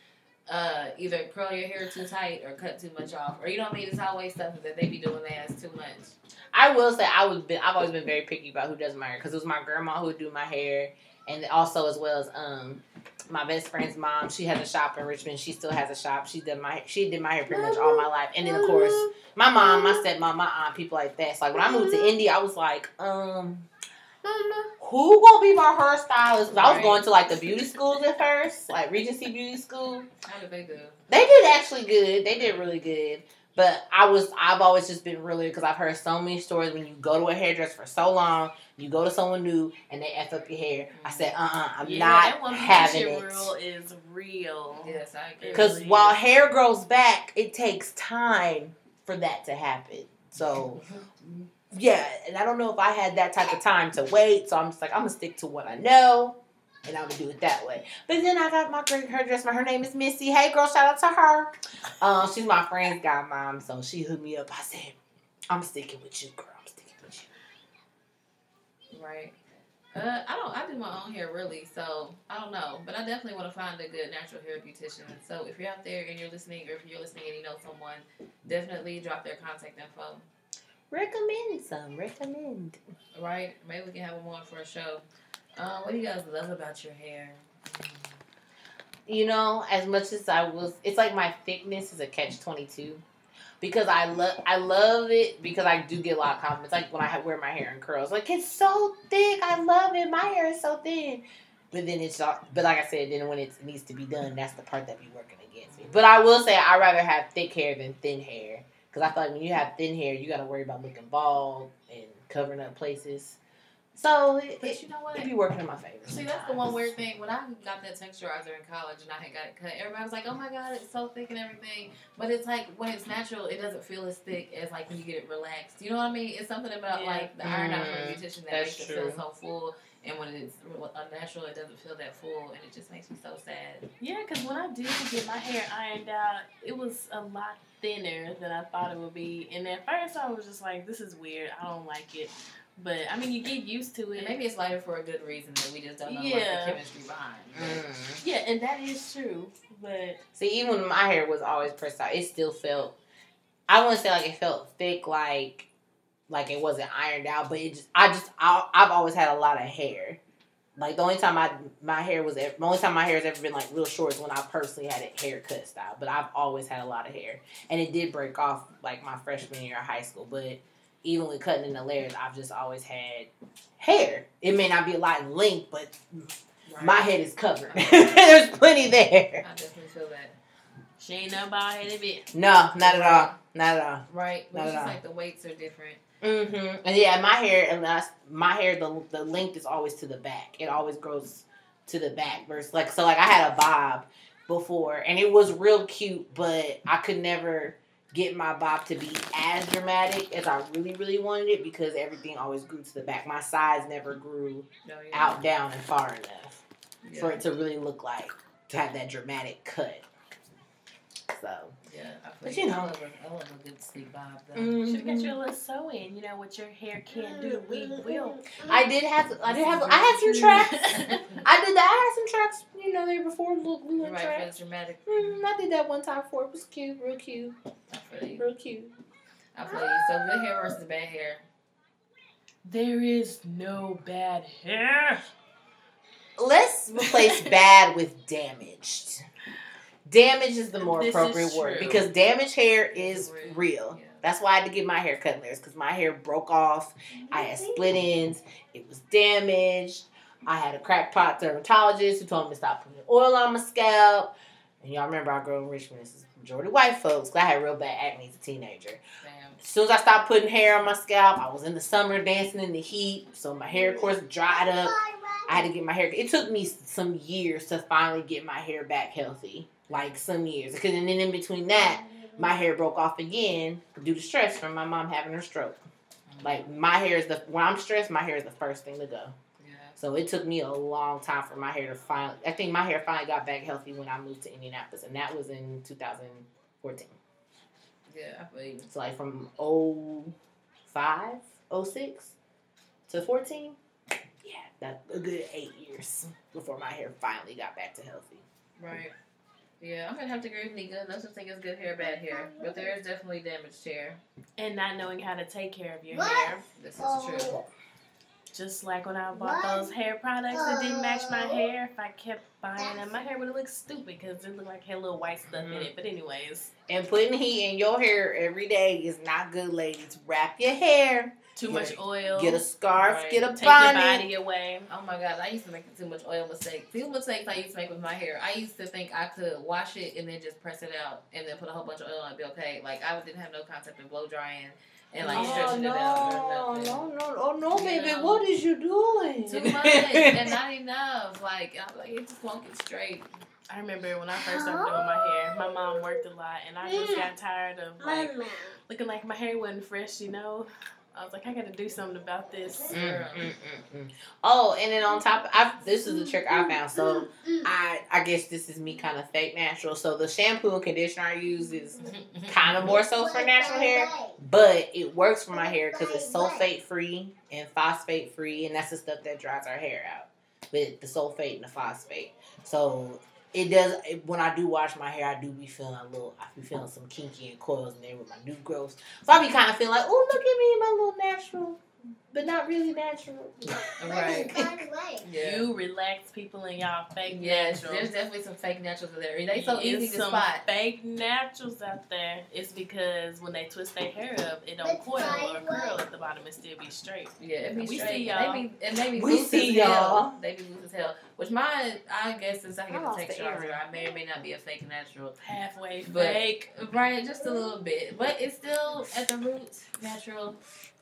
uh, either curl your hair too tight or cut too much off. Or you know what I mean? It's always stuff that they be doing that is too much. I will say I was been, I've always been very picky about who does my hair because it was my grandma who would do my hair, and also as well as um my best friend's mom. She has a shop in Richmond. She still has a shop. She did my she did my hair pretty much all my life, and then of course my mom, my stepmom, my aunt, people like that. So like when I moved to Indy, I was like, um, who gonna be my hairstylist? I was going to like the beauty schools at first, like Regency Beauty School. How did they do? They did actually good. They did really good. But I was, I've always just been really, because I've heard so many stories when you go to a hairdresser for so long, you go to someone new, and they F up your hair. I said, uh-uh, I'm yeah, not that one having it. rule is real. Yes, I agree. Because really while is. hair grows back, it takes time for that to happen. So, yeah, and I don't know if I had that type of time to wait, so I'm just like, I'm going to stick to what I know. And I would do it that way. But then I got my great hairdresser. Her name is Missy. Hey, girl, shout out to her. Um, she's my friend's godmom, so she hooked me up. I said, I'm sticking with you, girl. I'm sticking with you. Right. Uh, I don't. I do my own hair really, so I don't know. But I definitely want to find a good natural hair beautician. So if you're out there and you're listening, or if you're listening and you know someone, definitely drop their contact info. Recommend some. Recommend. Right. Maybe we can have them on for a show. Um, what do you guys love about your hair? You know, as much as I was, it's like my thickness is a catch twenty-two. Because I love, I love it because I do get a lot of compliments. Like when I wear my hair in curls, like it's so thick. I love it. My hair is so thin. But then it's, all, but like I said, then when it needs to be done, that's the part that be working against me. But I will say I rather have thick hair than thin hair because I feel like when you have thin hair, you got to worry about looking bald and covering up places. So, it, But it, you know what? it be working in my favor. See, that's the one weird thing. When I got that texturizer in college and I had got it cut, everybody was like, oh my God, it's so thick and everything. But it's like, when it's natural, it doesn't feel as thick as like when you get it relaxed. You know what I mean? It's something about Yeah. like the iron out from Mm, a beautician that that's makes true. it feel so full. And when it's unnatural, it doesn't feel that full. And it just makes me so sad. Yeah, because when I did get my hair ironed out, it was a lot thinner than I thought it would be. And at first, I was just like, this is weird. I don't like it. But, I mean, you get used to it. And maybe it's lighter for a good reason that we just don't know Yeah. what the chemistry behind. Mm. Yeah, and that is true. But, See, even when my hair was always pressed out, it still felt, I wouldn't say like it felt thick, like like it wasn't ironed out, but it just, I just, I, I've always had a lot of hair. Like the only time I, my hair was, the only time my hair has ever been like real short is when I personally had a haircut style. But I've always had a lot of hair. And it did break off like my freshman year of high school, but even with cutting in the layers, I've just always had hair. It may not be a lot in length, but Right. my head is covered. There's plenty there. I definitely feel that. she ain't no bald headed bitch. No, not at all. Not at all. Right. But Not it's at just all. like the weights are different. Mm-hmm. And yeah, my hair, and that's, my hair, the the length is always to the back. It always grows to the back. Versus like, so like I had a bob before, and it was real cute, but I could never get my bob to be as dramatic as I really, really wanted it because everything always grew to the back. My sides never grew Oh, yeah. out, down, and far enough Yeah. for it to really look like, to have that dramatic cut. So, Yeah, I feel But you. you know. I love a, I love a good sleek bob though. Should have got mhm. you a little sew-in. You know what your hair can't do, we will. I did have, I did have, I had some tracks. I did that. I had some tracks, you know, there before, little, You're little right for tracks. the dramatic. Mm, I did that one time before. It was cute, real cute, I feel you. real cute. I feel you. So good hair versus bad hair. There is no bad hair. Let's replace bad with damaged. Damage is the more This is appropriate word true. because damaged hair is Real. real. Yeah. That's why I had to get my hair cut in layers because my hair broke off. I had split ends. It was damaged. I had a crackpot dermatologist who told me to stop putting oil on my scalp. And y'all remember I grew up in Richmond. This is majority white folks. I had real bad acne as a teenager. Damn. As soon as I stopped putting hair on my scalp, I was in the summer dancing in the heat. So my hair, of course, dried up. I had to get my hair. It took me some years to finally get my hair back healthy. Like some years. Because then in between that, my hair broke off again due to stress from my mom having her stroke. Like my hair is the, when I'm stressed, my hair is the first thing to go. Yeah. So it took me a long time for my hair to finally, I think my hair finally got back healthy when I moved to Indianapolis. And that was in two thousand fourteen. Yeah, I feel you. So like from oh five, oh six to fourteen. Yeah, that's a good eight years before my hair finally got back to healthy. Right. Yeah, I'm gonna have to agree with Nika. No such thing as good hair, bad hair, but there is definitely damaged hair. And not knowing how to take care of your What? hair. This is true. Just like when I bought What? those hair products that didn't match my hair, if I kept buying them, my hair would have looked stupid because it looked like it had little white stuff Mm-hmm. in it. But anyways, And putting heat in your hair every day is not good, ladies. Wrap your hair. too Get much a- oil. Get a scarf. Right. Get a Take your bonnet. body away. Oh my god, I used to make too much oil mistake. Few mistakes I used to make with my hair. I used to think I could wash it and then just press it out and then put a whole bunch of oil on it and be okay. Like I didn't have no concept of blow drying and like Oh stretching no, it out or nothing. no, no, oh no, You baby, know. what is you doing? Too much and not enough. Like I'm like it just won't get straight. I remember when I first started doing my hair, my mom worked a lot, and I just got tired of like Mama. looking like my hair wasn't fresh, you know. I was like, I got to do something about this. Mm, mm, mm, mm. Oh, and then on top, I this is the trick I found. So I I guess this is me kind of fake natural. So the shampoo and conditioner I use is kind of more so for natural hair, but it works for my hair because it's sulfate free and phosphate free, and that's the stuff that dries our hair out with the sulfate and the phosphate. So it does. It, when I do wash my hair, I do be feeling a little. I be feeling some kinky and coils in there with my new growths. So I be kind of feeling like, oh, look at me, my little natural, but not really natural. Right. Yeah. You relax people in y'all fake Yes, naturals. there's definitely some fake naturals in there. They so easy It's to some spot. fake naturals out there. It's because when they twist their hair up, it don't Let's coil try or it. curl at the bottom and still be straight. Yeah, it be We straight. see y'all. They be, and they be We loose see as hell. y'all. They be loose as hell. Which mine, I guess, since I I get the lost the texturizer, earring. I may or may not be a fake natural. Halfway But- fake. Right, just a little bit. But it's still, at the roots, natural.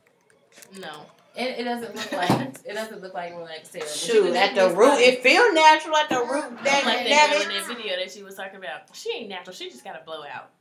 No. It, it doesn't look like, it doesn't look like relaxed hair. But you Shoot, can at the definitely root, spot it feel natural at the root. Like Dang that it, girl in that video that she was talking about. She ain't natural. She just got a blowout.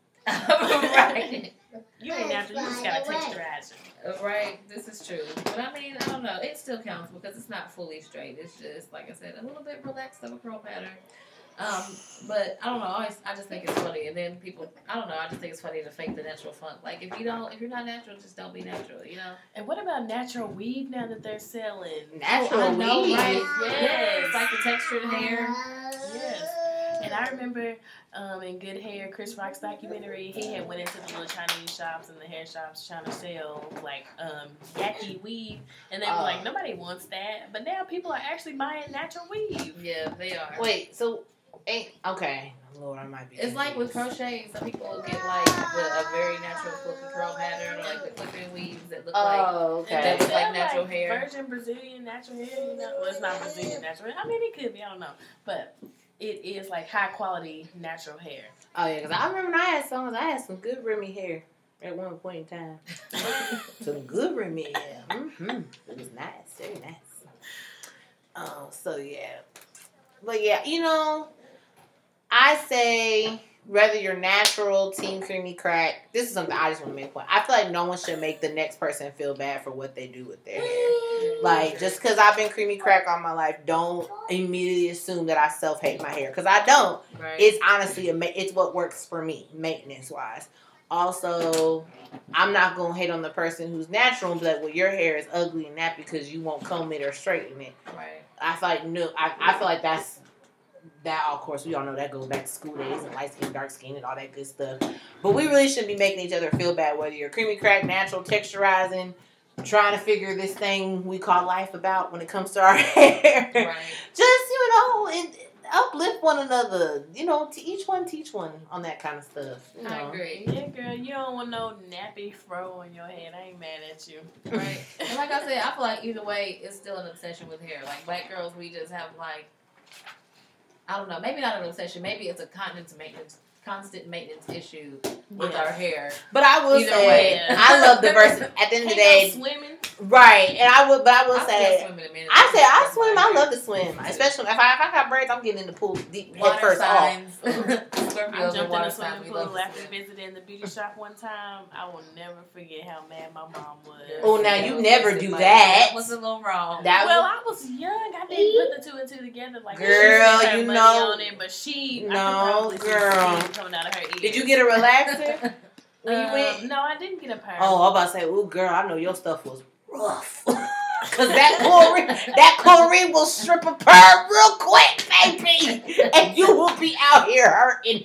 Right. You ain't natural. You just got a texturizer. Right, this is true. But I mean, I don't know. It still counts because it's not fully straight. It's just, like I said, a little bit relaxed of a curl pattern. Um, but I don't know. I, always, I just think it's funny. And then people, I don't know. I just think it's funny to fake the natural funk. Like if you don't, if you're not natural, just don't be natural. You know. And what about natural weave now that they're selling? Natural I know, weave. right? Yes. Yes, like the textured hair. Yes. And I remember um, in Good Hair, Chris Rock's documentary, he had went into the little Chinese shops and the hair shops trying to sell like um, yaki weave, and they were Oh. like, nobody wants that. But now people are actually buying natural weave. Yeah, they are. Wait, so ain't okay. Lord, I might be. It's like with confused. crochet. Some people will get like the, a very natural flipping curl pattern, or like the flipping weaves that look like. Oh, And okay. they look like sell, natural hair. Virgin Brazilian natural hair. You know, well, it's not Brazilian natural hair. I mean, it could be. I don't know, but it is like high quality natural hair. Oh yeah, because I remember when I had songs. I had some good Remy hair at one point in time. Some good Remy hair. Mm-hmm. It was nice, very nice. Oh, so yeah, but yeah, you know, I say whether you're natural, team creamy crack. This is something I just want to make a point. I feel like no one should make the next person feel bad for what they do with their hair. Like, just because I've been creamy crack all my life, don't immediately assume that I self-hate my hair. Because I don't. Right. It's honestly, a ma- it's what works for me, maintenance-wise. Also, I'm not going to hate on the person who's natural and be like, well, your hair is ugly and that because you won't comb it or straighten it. Right. I feel like, no, I, I feel like that's, that, of course, we all know that goes back to school days and light skin, dark skin, and all that good stuff. But we really shouldn't be making each other feel bad, whether you're creamy crack, natural, texturizing, trying to figure this thing we call life about when it comes to our hair. Right. Just, you know, it, uplift one another. You know, to each one teach one on that kind of stuff. You know. I agree. Yeah, girl, you don't want no nappy fro on your head. I ain't mad at you. Right. And like I said, I feel like either way, it's still an obsession with hair. Like black girls, we just have like, I don't know, maybe not an obsession. Maybe it's a constant maintenance, constant maintenance issue with Yeah. our hair. But I will Either say, way. I love diversity. At the end of the day, Can't go swimming. right? And I would, but I will I say, still swim in a minute. I say I That's swim. my I hair. love to swim, especially if I if I got braids. I'm getting in the pool deep head Water first off. signs. I Scorpios and jumped in water the signs. swimming We pool love to after swim. visiting the beauty shop one time. I will never forget how mad my mom was. Oh, now Yeah, you that never was do my- that. That was a little wrong. That well, was- I was young. I didn't put the two and two together. Like, Girl, she spent her you money know- on it, but she, I No, could probably see girl. steam coming out of her ears. Did you get a relaxer when you Um, went? No, I didn't get a perm. Oh, I'm about to say, oh, girl, I know your stuff was rough. Cause that Corey, that Corey will strip a perm real quick, baby, and you will be out here hurting.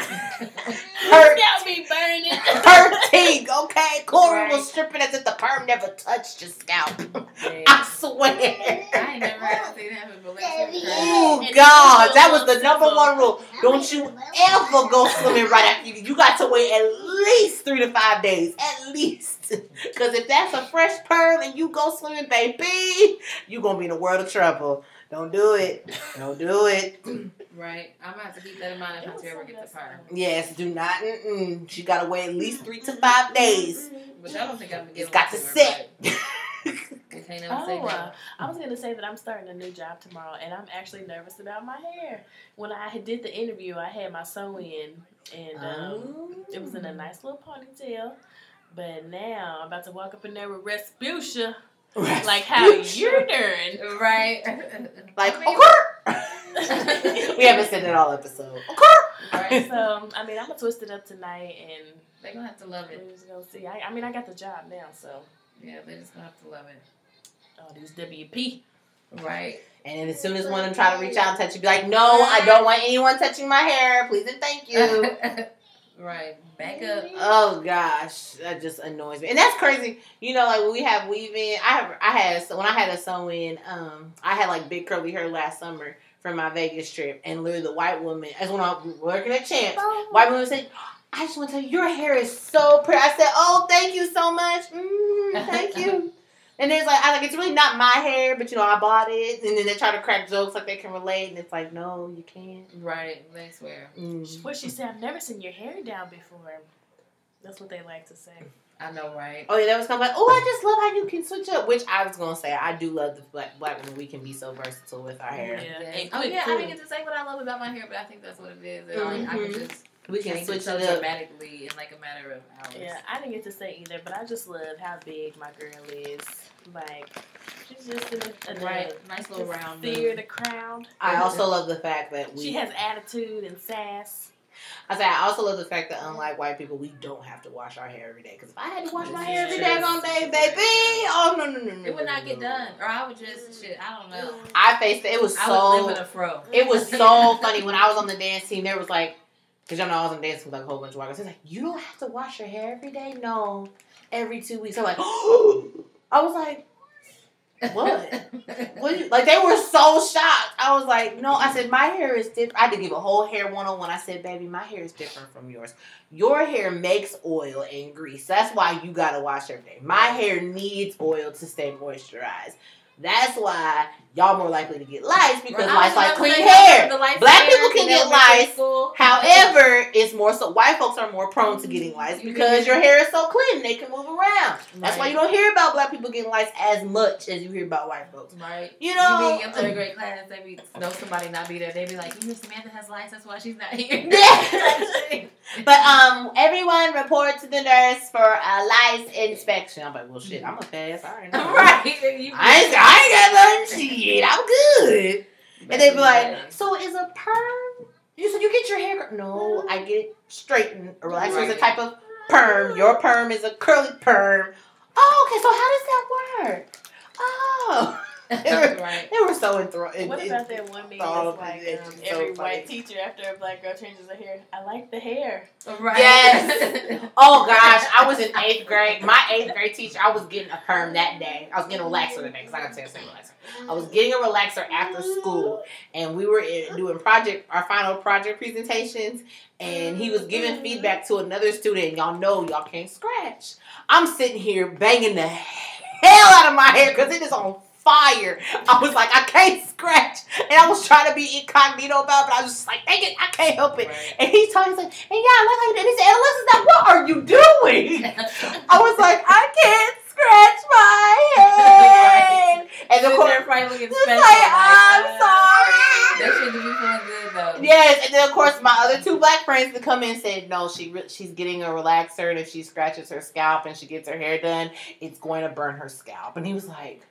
Hurt, Y'all be burning. hurting, okay? Corey Right. will strip it as if the perm never touched your scalp. Yeah. I swear. I ain't never had to see that happen, but let's hear it. Oh And God, it's that a was the little number sizzle. one rule. Don't you ever go swimming right after you. You got to wait at least three to five days, at least. Because if that's a fresh perm and you go swimming, baby, you gonna be in a world of trouble. Don't do it. Don't do it. Right. I'm gonna have to keep that in mind if I ever get the perm. Yes, do not. Mm-mm. She gotta wait at least three to five days. But y'all don't think I'm gonna get It's got to her, sit. right? We can't ever say Oh, uh, that. I was gonna say that I'm starting a new job tomorrow, and I'm actually nervous about my hair. When I did the interview, I had my sew in, and um, it was in a nice little ponytail. But now I'm about to walk up in there with Respucia, like how you're doing, Right. Like, I mean, okay. We haven't said it all episode. Okay. right. So I mean, I'm gonna twist it up tonight, and They're gonna have to love it. we're just gonna see. I, I mean, I got the job now, so Yeah, they're just gonna have to love it. oh, these W P. Right. And then as soon as one of them try to reach out and touch you, be like, no, I don't want anyone touching my hair. Please and thank you. Right. Back up. Oh gosh, that just annoys me, and that's crazy. You know, like when we have weave-in, I have, I had when I had a sew-in, um, I had like big curly hair last summer for my Vegas trip, and literally the white woman, as when I was working at Champs, white woman said, "I just want to tell you, your hair is so pretty." I said, "Oh, thank you so much, mm, thank you." And there's like, I like, it's really not my hair, but you know, I bought it, and then they try to crack jokes like they can relate, and it's like, no, you can't. Right. They swear. Mm. What she said, I've never seen your hair down before. That's what they like to say. I know, right? Oh yeah, that was kind of like, oh, I just love how you can switch up. Which I was gonna say, I do love the black black women. We can be so versatile with our hair. Yeah. Yes. And Oh quick yeah, too. I didn't get to say what I love about my hair, but I think that's what it is. And, like, I Mhm. can just We can change switch it so it up. dramatically in like a matter of hours. Yeah, I didn't get to say either, but I just love how big my girl is. Like, she's just in a, a Right. Nice little just round. fear boob. the crowd. I also love the fact that we. She has attitude and sass. I say I also love the fact that unlike white people, we don't have to wash our hair every day. Because if I had to wash my hair every day all day, baby, oh no no no no, It would no, not no, get no. done, or I would just shit. I don't know. I faced it. It was I would live in so. a fro. It was so funny when I was on the dance team. There was like, because y'all know I was on the dance team with like a whole bunch of white guys. It's like, you don't have to wash your hair every day. No, every two weeks. I'm like, I was like, what? What you, like, they were so shocked. I was like, no. I said, my hair is different. I had to give a whole hair one oh one. I said, baby, my hair is different from yours. Your hair makes oil and grease. That's why you got to wash every day. My hair needs oil to stay moisturized. That's why y'all more likely to get lice because Well, I lice was like about to clean say, hair. the lice Black hair people can in get elementary lice. school. However, it's more so white folks are more prone to getting lice because your hair is so clean. They can move around. That's why you don't hear about black people getting lice as much as you hear about white folks. Right. You know, You be in third grade class, they be know somebody not be there. They be like, you know, Samantha has lice, that's why she's not here. Yeah. But um, everyone report to the nurse for a lice inspection. I'm like, well, shit, I'm a pass. I already know. Right. You I ain't, I ain't got nothing. Shit, I'm good. And they be like, so is a perm? You said you get your hair? Cur-? No, I get it straightened. A relaxer is a type of perm. Your perm is a curly perm. Oh, okay. So how does that work? Oh. They were, right. they were so enthralled. What about that one meme that's like, It's um, so every funny. white teacher after a black girl changes her hair, I like the hair. Right. Yes. Oh gosh, I was in eighth grade. My eighth grade teacher, I was getting a perm that day. I was getting a relaxer that day because I got to say a relaxer. I was getting a relaxer after school, and we were in, doing project our final project presentations, and he was giving feedback to another student. And y'all know y'all can't scratch. I'm sitting here banging the hell out of my hair because it is on fire. I was like, I can't scratch. And I was trying to be incognito about it, but I was just like, dang it, I can't help it. Right. And he's talking, he's like, and yeah, I like how you did. He said, Alexis, now what are you doing? I was like, I can't scratch my head. And of Sitting course, there probably looking just special. like, I'm uh, sorry. That shit do be feeling good though. Yes, and then of course my other two black friends to come in said no, she re- she's getting a relaxer, and if she scratches her scalp and she gets her hair done, it's going to burn her scalp. And he was like,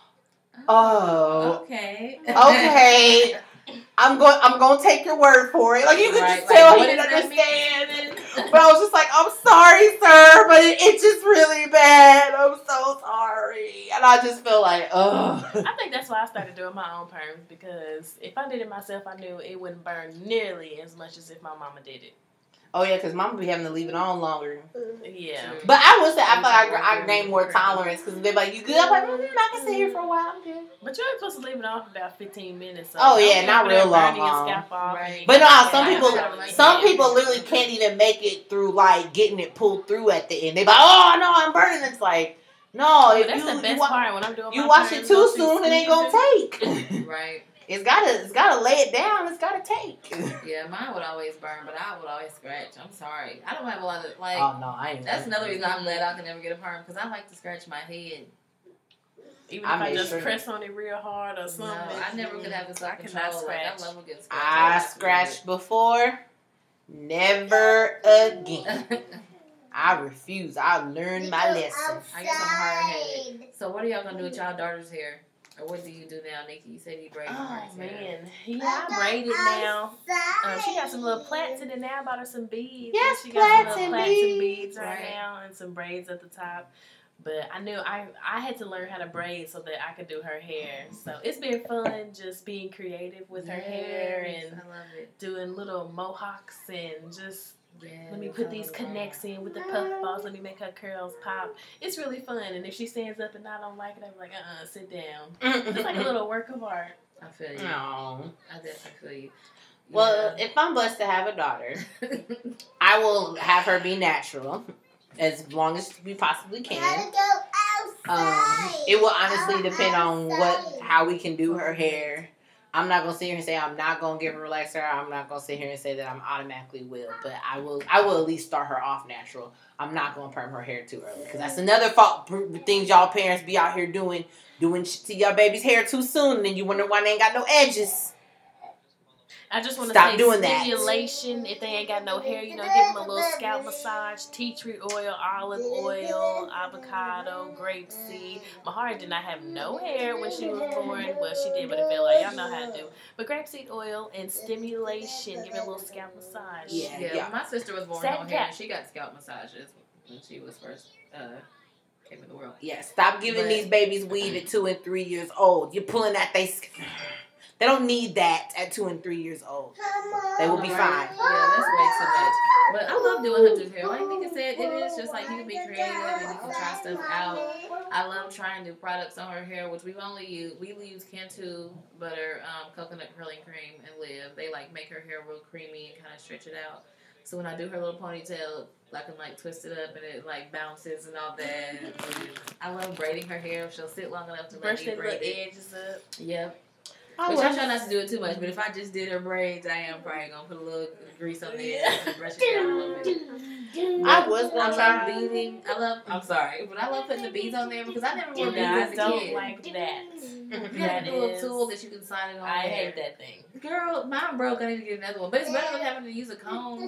oh, Okay. okay, I'm going. I'm going to take your word for it. Like you could Right, just like, tell what he didn't does that understand. mean? But I was just like, I'm sorry, sir, but it, it's just really bad. I'm so sorry. And and I just feel like, ugh. I think that's why I started doing my own perms, because if I did it myself, I knew it wouldn't burn nearly as much as if my mama did it. Oh yeah, because mama be having to leave it on longer. Yeah. But I would say I feel like I, I gain more tolerance because they're like, you good? I'm like, mm, I can sit here for a while. I'm good. But you're supposed to leave it on for about fifteen minutes. So oh yeah, not real long. long. Right. But no, some people, some people literally can't even make it through like getting it pulled through at the end. They like, oh no, I'm burning. It's like, no, oh, if that's you, the best you, wa- part when I'm doing. You wash it too soon, it ain't gonna take. Right. It's gotta, it's gotta lay it down. It's gotta take. Yeah, mine would always burn, but I would always scratch. I'm sorry, I don't have a lot of like. Oh no, I ain't. That's another reason I'm glad I can never get a perm because I like to scratch my head. Even if I, I just sure. press on it real hard or something. No, I never could have the self control. Like, I love a good scratch. I scratched before, never again. I refuse. I learned my lesson. I guess I'm hard headed. So what are y'all gonna do with y'all daughter's hair? Or what do you do now, Nikki? You said you braid her hair. Oh, man. Yeah, I braid it now. Um, she got some little plaits in it now. I bought her some beads. Yes, she plaits got some little and plaits beads. and beads right, Right. now and some braids at the top. But I knew I, I had to learn how to braid so that I could do her hair. So it's been fun just being creative with her Yes, hair and I love it. doing little mohawks and just... Yes, let me put these connects in with the puff balls. Let me make her curls pop. It's really fun. And if she stands up and I don't like it, I'm like, uh-uh, sit down. It's like a little work of art. I feel you. No. I definitely feel you. Well, Yeah. if I'm blessed to have a daughter, I will have her be natural as long as we possibly can. Um, it will honestly depend on what how we can do her hair. I'm not gonna sit here and say I'm not gonna give her a relaxer. I'm not gonna sit here and say that I'm automatically will, but I will. I will at least start her off natural. I'm not gonna perm her hair too early because that's another fault. Things y'all parents be out here doing, doing shit to y'all baby's hair too soon, and then you wonder why they ain't got no edges. I just want to Stop say doing that. stimulation. If they ain't got no hair, you know, give them a little scalp massage. Tea tree oil, olive oil, avocado, grapeseed. Mahari did not have no hair when she was born. Well, she did, but it felt like y'all know how to do. But grapeseed oil and stimulation. Give her a little scalp massage. Yeah. Yeah, Yeah. my sister was born Sad with no hair, cat. and she got scalp massages when she was first uh, came in the world. Yeah. Stop giving But- these babies weave at two and three years old. You're pulling at they. They don't need that at two and three years old. They will be Right. fine. Yeah, that's way too much. But I love doing Hunter's hair. Like Nika said, it is just like you can be creative and you can try stuff out. I love trying new products on her hair, which we've only used. We use Cantu butter, um, coconut curling cream, and Live. They like make her hair real creamy and kind of stretch it out. So when I do her little ponytail, I can like twist it up and it like bounces and all that. And I love braiding her hair. She'll sit long enough to Brush let me the braid little it. edges up. Yep. I Which will. I try not to do it too much, but if I just did her braids, I am probably gonna put a little grease on the edge and brush it down a little bit. I was I gonna love try. beading. I love. I'm sorry, but I love putting the beads on there because I never wore And beads I as a don't kid. like that. You got That a little is- tool that you can slide it on. I there. hate that thing. Girl, mine broke. I need to get another one, but it's better than having to use a comb.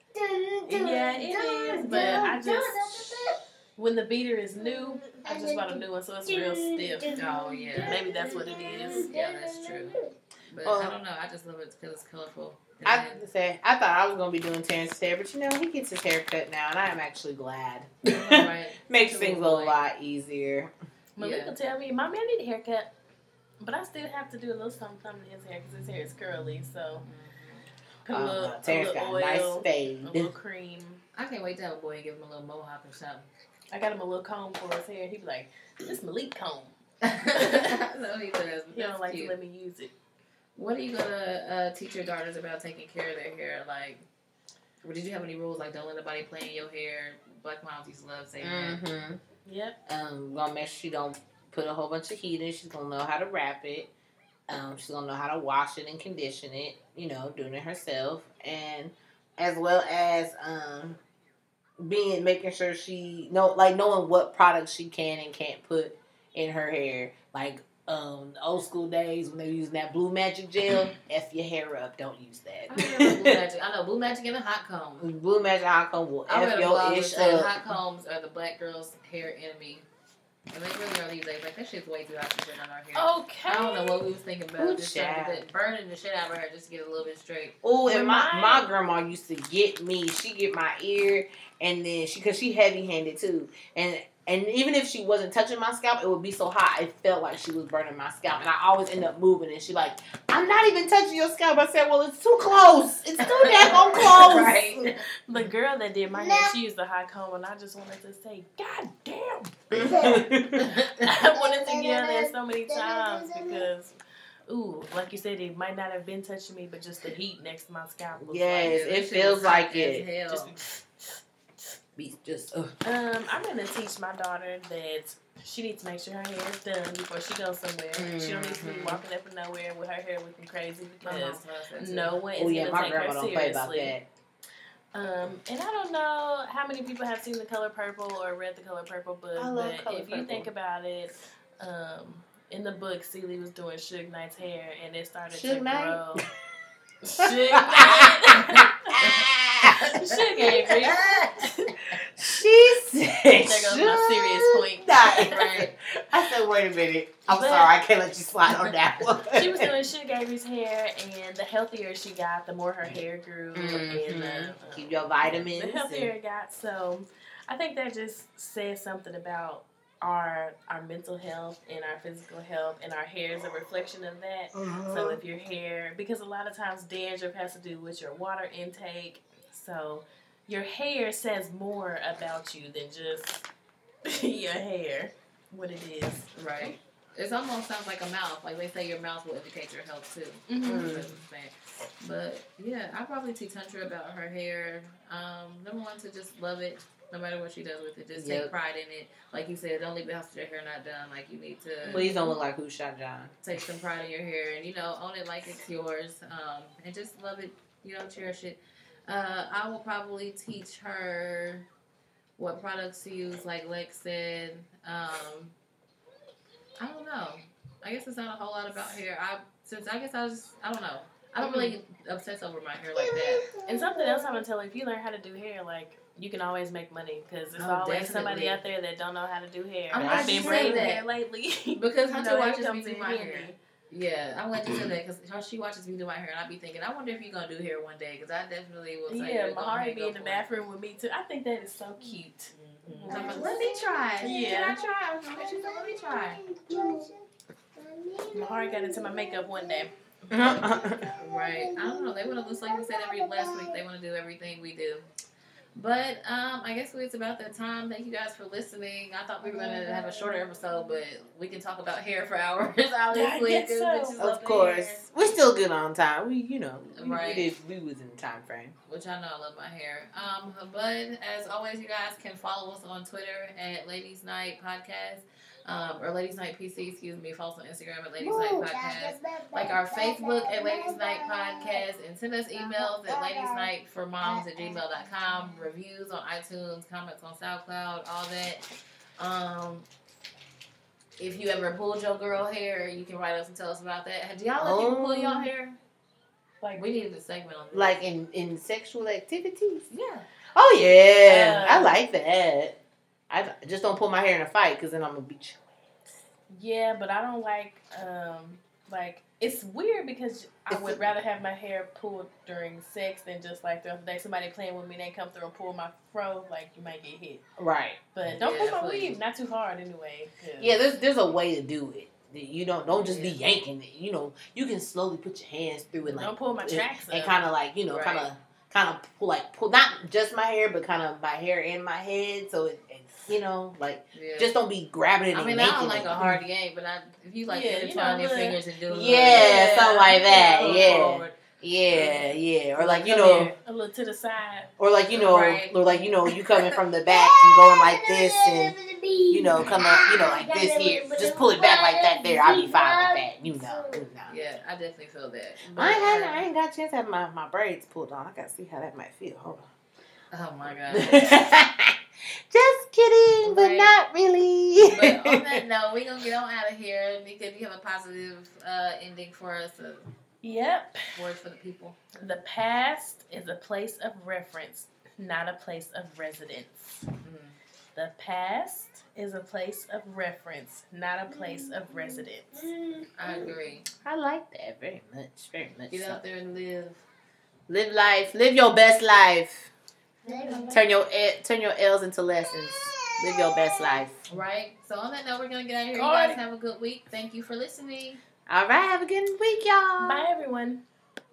Yeah, it is, but I just, when the beater is new, I just bought a new one, so it's real stiff. Oh yeah, Maybe that's what it is. yeah, that's true. But Well, I don't know. I just love it because it's colorful. And I then- say I thought I was gonna be doing Terrence's hair, but you know he gets his hair cut now, and I am actually glad. Right. Makes Good things a boy. lot easier. Malika Yeah. tell me, Mommy, I need a haircut, but I still have to do a little something, something to his hair because his hair is curly. So put a little, Uh, a Terrence little got a oil, nice a fade. little cream. I can't wait to have a boy and give him a little mohawk or something. I got him a little comb for his hair. He be like, "This Malik comb." No, he does. He don't like to let me use it. What are you gonna uh, teach your daughters about taking care of their hair? Like, or did you have any rules like don't let nobody play in your hair? Black moms used to love saying that. Mm-hmm. Yep. Um, gonna make sure she don't put a whole bunch of heat in. She's gonna know how to wrap it. Um, she's gonna know how to wash it and condition it. You know, doing it herself, and as well as um, being making sure she know like knowing what products she can and can't put in her hair. Like um, the old school days when they were using that Blue Magic gel. F your hair up. Don't use I that. remember Blue Magic. I know Blue Magic and a hot comb. Blue Magic hot comb will I F read a your blog that ish said up. hot combs are the black girl's hair enemy. And they really are these days. Like, that shit's way too hot to put on our hair. Okay. I don't know what we was thinking about. Ooh, Just trying to child. get, burning the shit out of her just to get a little bit straight. Oh, and my, When my my- grandma used to get me. She get my ear, and then she, cause she heavy handed too, and And even if she wasn't touching my scalp, it would be so hot, it felt like she was burning my scalp. And I always end up moving. And she like, I'm not even touching your scalp. I said, well, it's too close. It's too damn close. Right. The girl that did my hair, she used a hot comb, and I just wanted to say, God damn. I wanted to yell that so many times because, ooh, like you said, it might not have been touching me, but just the heat next to my scalp. Was yes, like, it feels like it. Hell. Just, Be just, ugh. Um, I'm gonna teach my daughter that she needs to make sure her hair is done before she goes somewhere. Mm-hmm. She don't need to be walking up and nowhere with her hair looking crazy because no one is oh, yeah, gonna my take grandma her don't seriously. play about that. Um, and I don't know how many people have seen The Color Purple or read The Color Purple book, I love but Color if you Purple. think about it, um, in the book, Celie was doing Suge Knight's hair, and it started Suge to Knight? grow. Suge Knight. Suge Avery. She said, There goes my serious point. Right. I said, wait a minute. I'm But- sorry, I can't let you slide on that one. She was doing Suge Avery's hair, and the healthier she got, the more her hair grew, Mhm. and uh, Keep your vitamins. the healthier it got. So, I think that just says something about our our mental health and our physical health, and our hair is a reflection of that. Mhm. So, if your hair, because a lot of times dandruff has to do with your water intake, so your hair says more about you than just your hair, what it is. Right. It almost sounds like a mouth. Like they say your mouth will indicate your health too. Mm-hmm. That's what I'm saying. But yeah, I probably teach Hunter about her hair. Um, number one, to just love it, no matter what she does with it. Just Yep. take pride in it. Like you said, don't leave the house with your hair not done. Like you need to Please don't look like Who Shot John. take some pride in your hair and, you know, own it like it's yours. Um, and just love it, you know, cherish it. Uh, I will probably teach her what products to use, like Lex said. Um, I don't know. I guess it's not a whole lot about hair. I since I guess I was I don't know. I don't really obsess over my hair like that. And something else I'm gonna tell you: if you learn how to do hair, like you can always make money because there's Oh, always definitely. somebody out there that don't know how to do hair. I'm I've glad been you said braiding that. hair lately Because You Hunter know, watches hair me comes do in my handy. hair. Yeah, I'm glad you said that because she watches me do my hair, and I be thinking, I wonder if you're gonna do hair one day because I definitely will say, Yeah, go Mahari ahead, be go in the for bathroom with me too. I think that is so cute. it. I'm like, let me try. Yeah. Can I try? I was like, she's like, let me try. Mahari got into my makeup one day. Right. I don't know. They want to just like we said every last week. They want to do everything we do. But um, I guess it's about that time. Thank you guys for listening. I thought we were gonna have a shorter episode, but we can talk about hair for hours. Obviously, I guess 'cause so. bitches love Of the course. hair, We're still good on time. We, you know, we, Right. we, did, we was in the time frame. which I know I love my hair. Um, but as always, you guys can follow us on Twitter at Ladies Night Podcast. Um, or Ladies Night P C, excuse me. Follow us on Instagram at Ladies Night Podcast. Like our Facebook at Ladies Night Podcast, and send us emails at ladiesnightformoms at gmail dot com, reviews on iTunes, comments on SoundCloud, all that. Um, if you ever pulled your girl hair, you can write us and tell us about that. Do y'all let people pull y'all hair? Like We needed a segment on this. Like in, in sexual activities? yeah. Oh, yeah. Uh, I like that. I just don't pull my hair in a fight because then I'm going to beat you. yeah, but I don't like um like it's weird because I It's would a- rather have my hair pulled during sex than just like throughout the day. Somebody playing with me, they come through and pull my fro, like you might get hit. Right. But don't Yeah, pull my please. weave, not too hard anyway. 'cause- Yeah, there's there's a way to do it. You don't don't just be Yeah. yanking it. You know, you can slowly put your hands through it, like don't pull my and- tracks and up. kind of like you know, Right. kind of kind of pull like pull not just my hair, but kind of my hair and my head. So it, it's you know like Yeah. just don't be grabbing it. I and mean, I yanking don't like it. a hard yank, but I, if you like Yeah, you intertwine know, your look. fingers and do a little Yeah, something like that, pull yeah. forward. Yeah, yeah, or like you Come know, here. a little to the side. or like you know, Right. or like you know, you coming from the back and going like this, and you know, come up, you know, like this here. Just pull it back like that. There, I'll be fine with that. You know, you know. Yeah, I definitely feel that. I ain't, had, uh, I ain't got a chance to have my, my braids pulled on. I gotta see how that might feel. Hold Oh my on. god. Just kidding, but Right. not really. But on that note, we're gonna get on out of here because you have a positive uh, ending for us, a Yep. word for the people. The past is a place of reference, not a place of residence. Mhm. The past is a place of reference, not a place of residence. I agree. I like that very much, very much. Get so. out there and live. Live life, live your best life. Turn your turn your L's into lessons. Live your best life. Right. So on that note, we're gonna get out of here. All You guys right. have a good week. Thank you for listening. All right. Have a good week, y'all. Bye, everyone.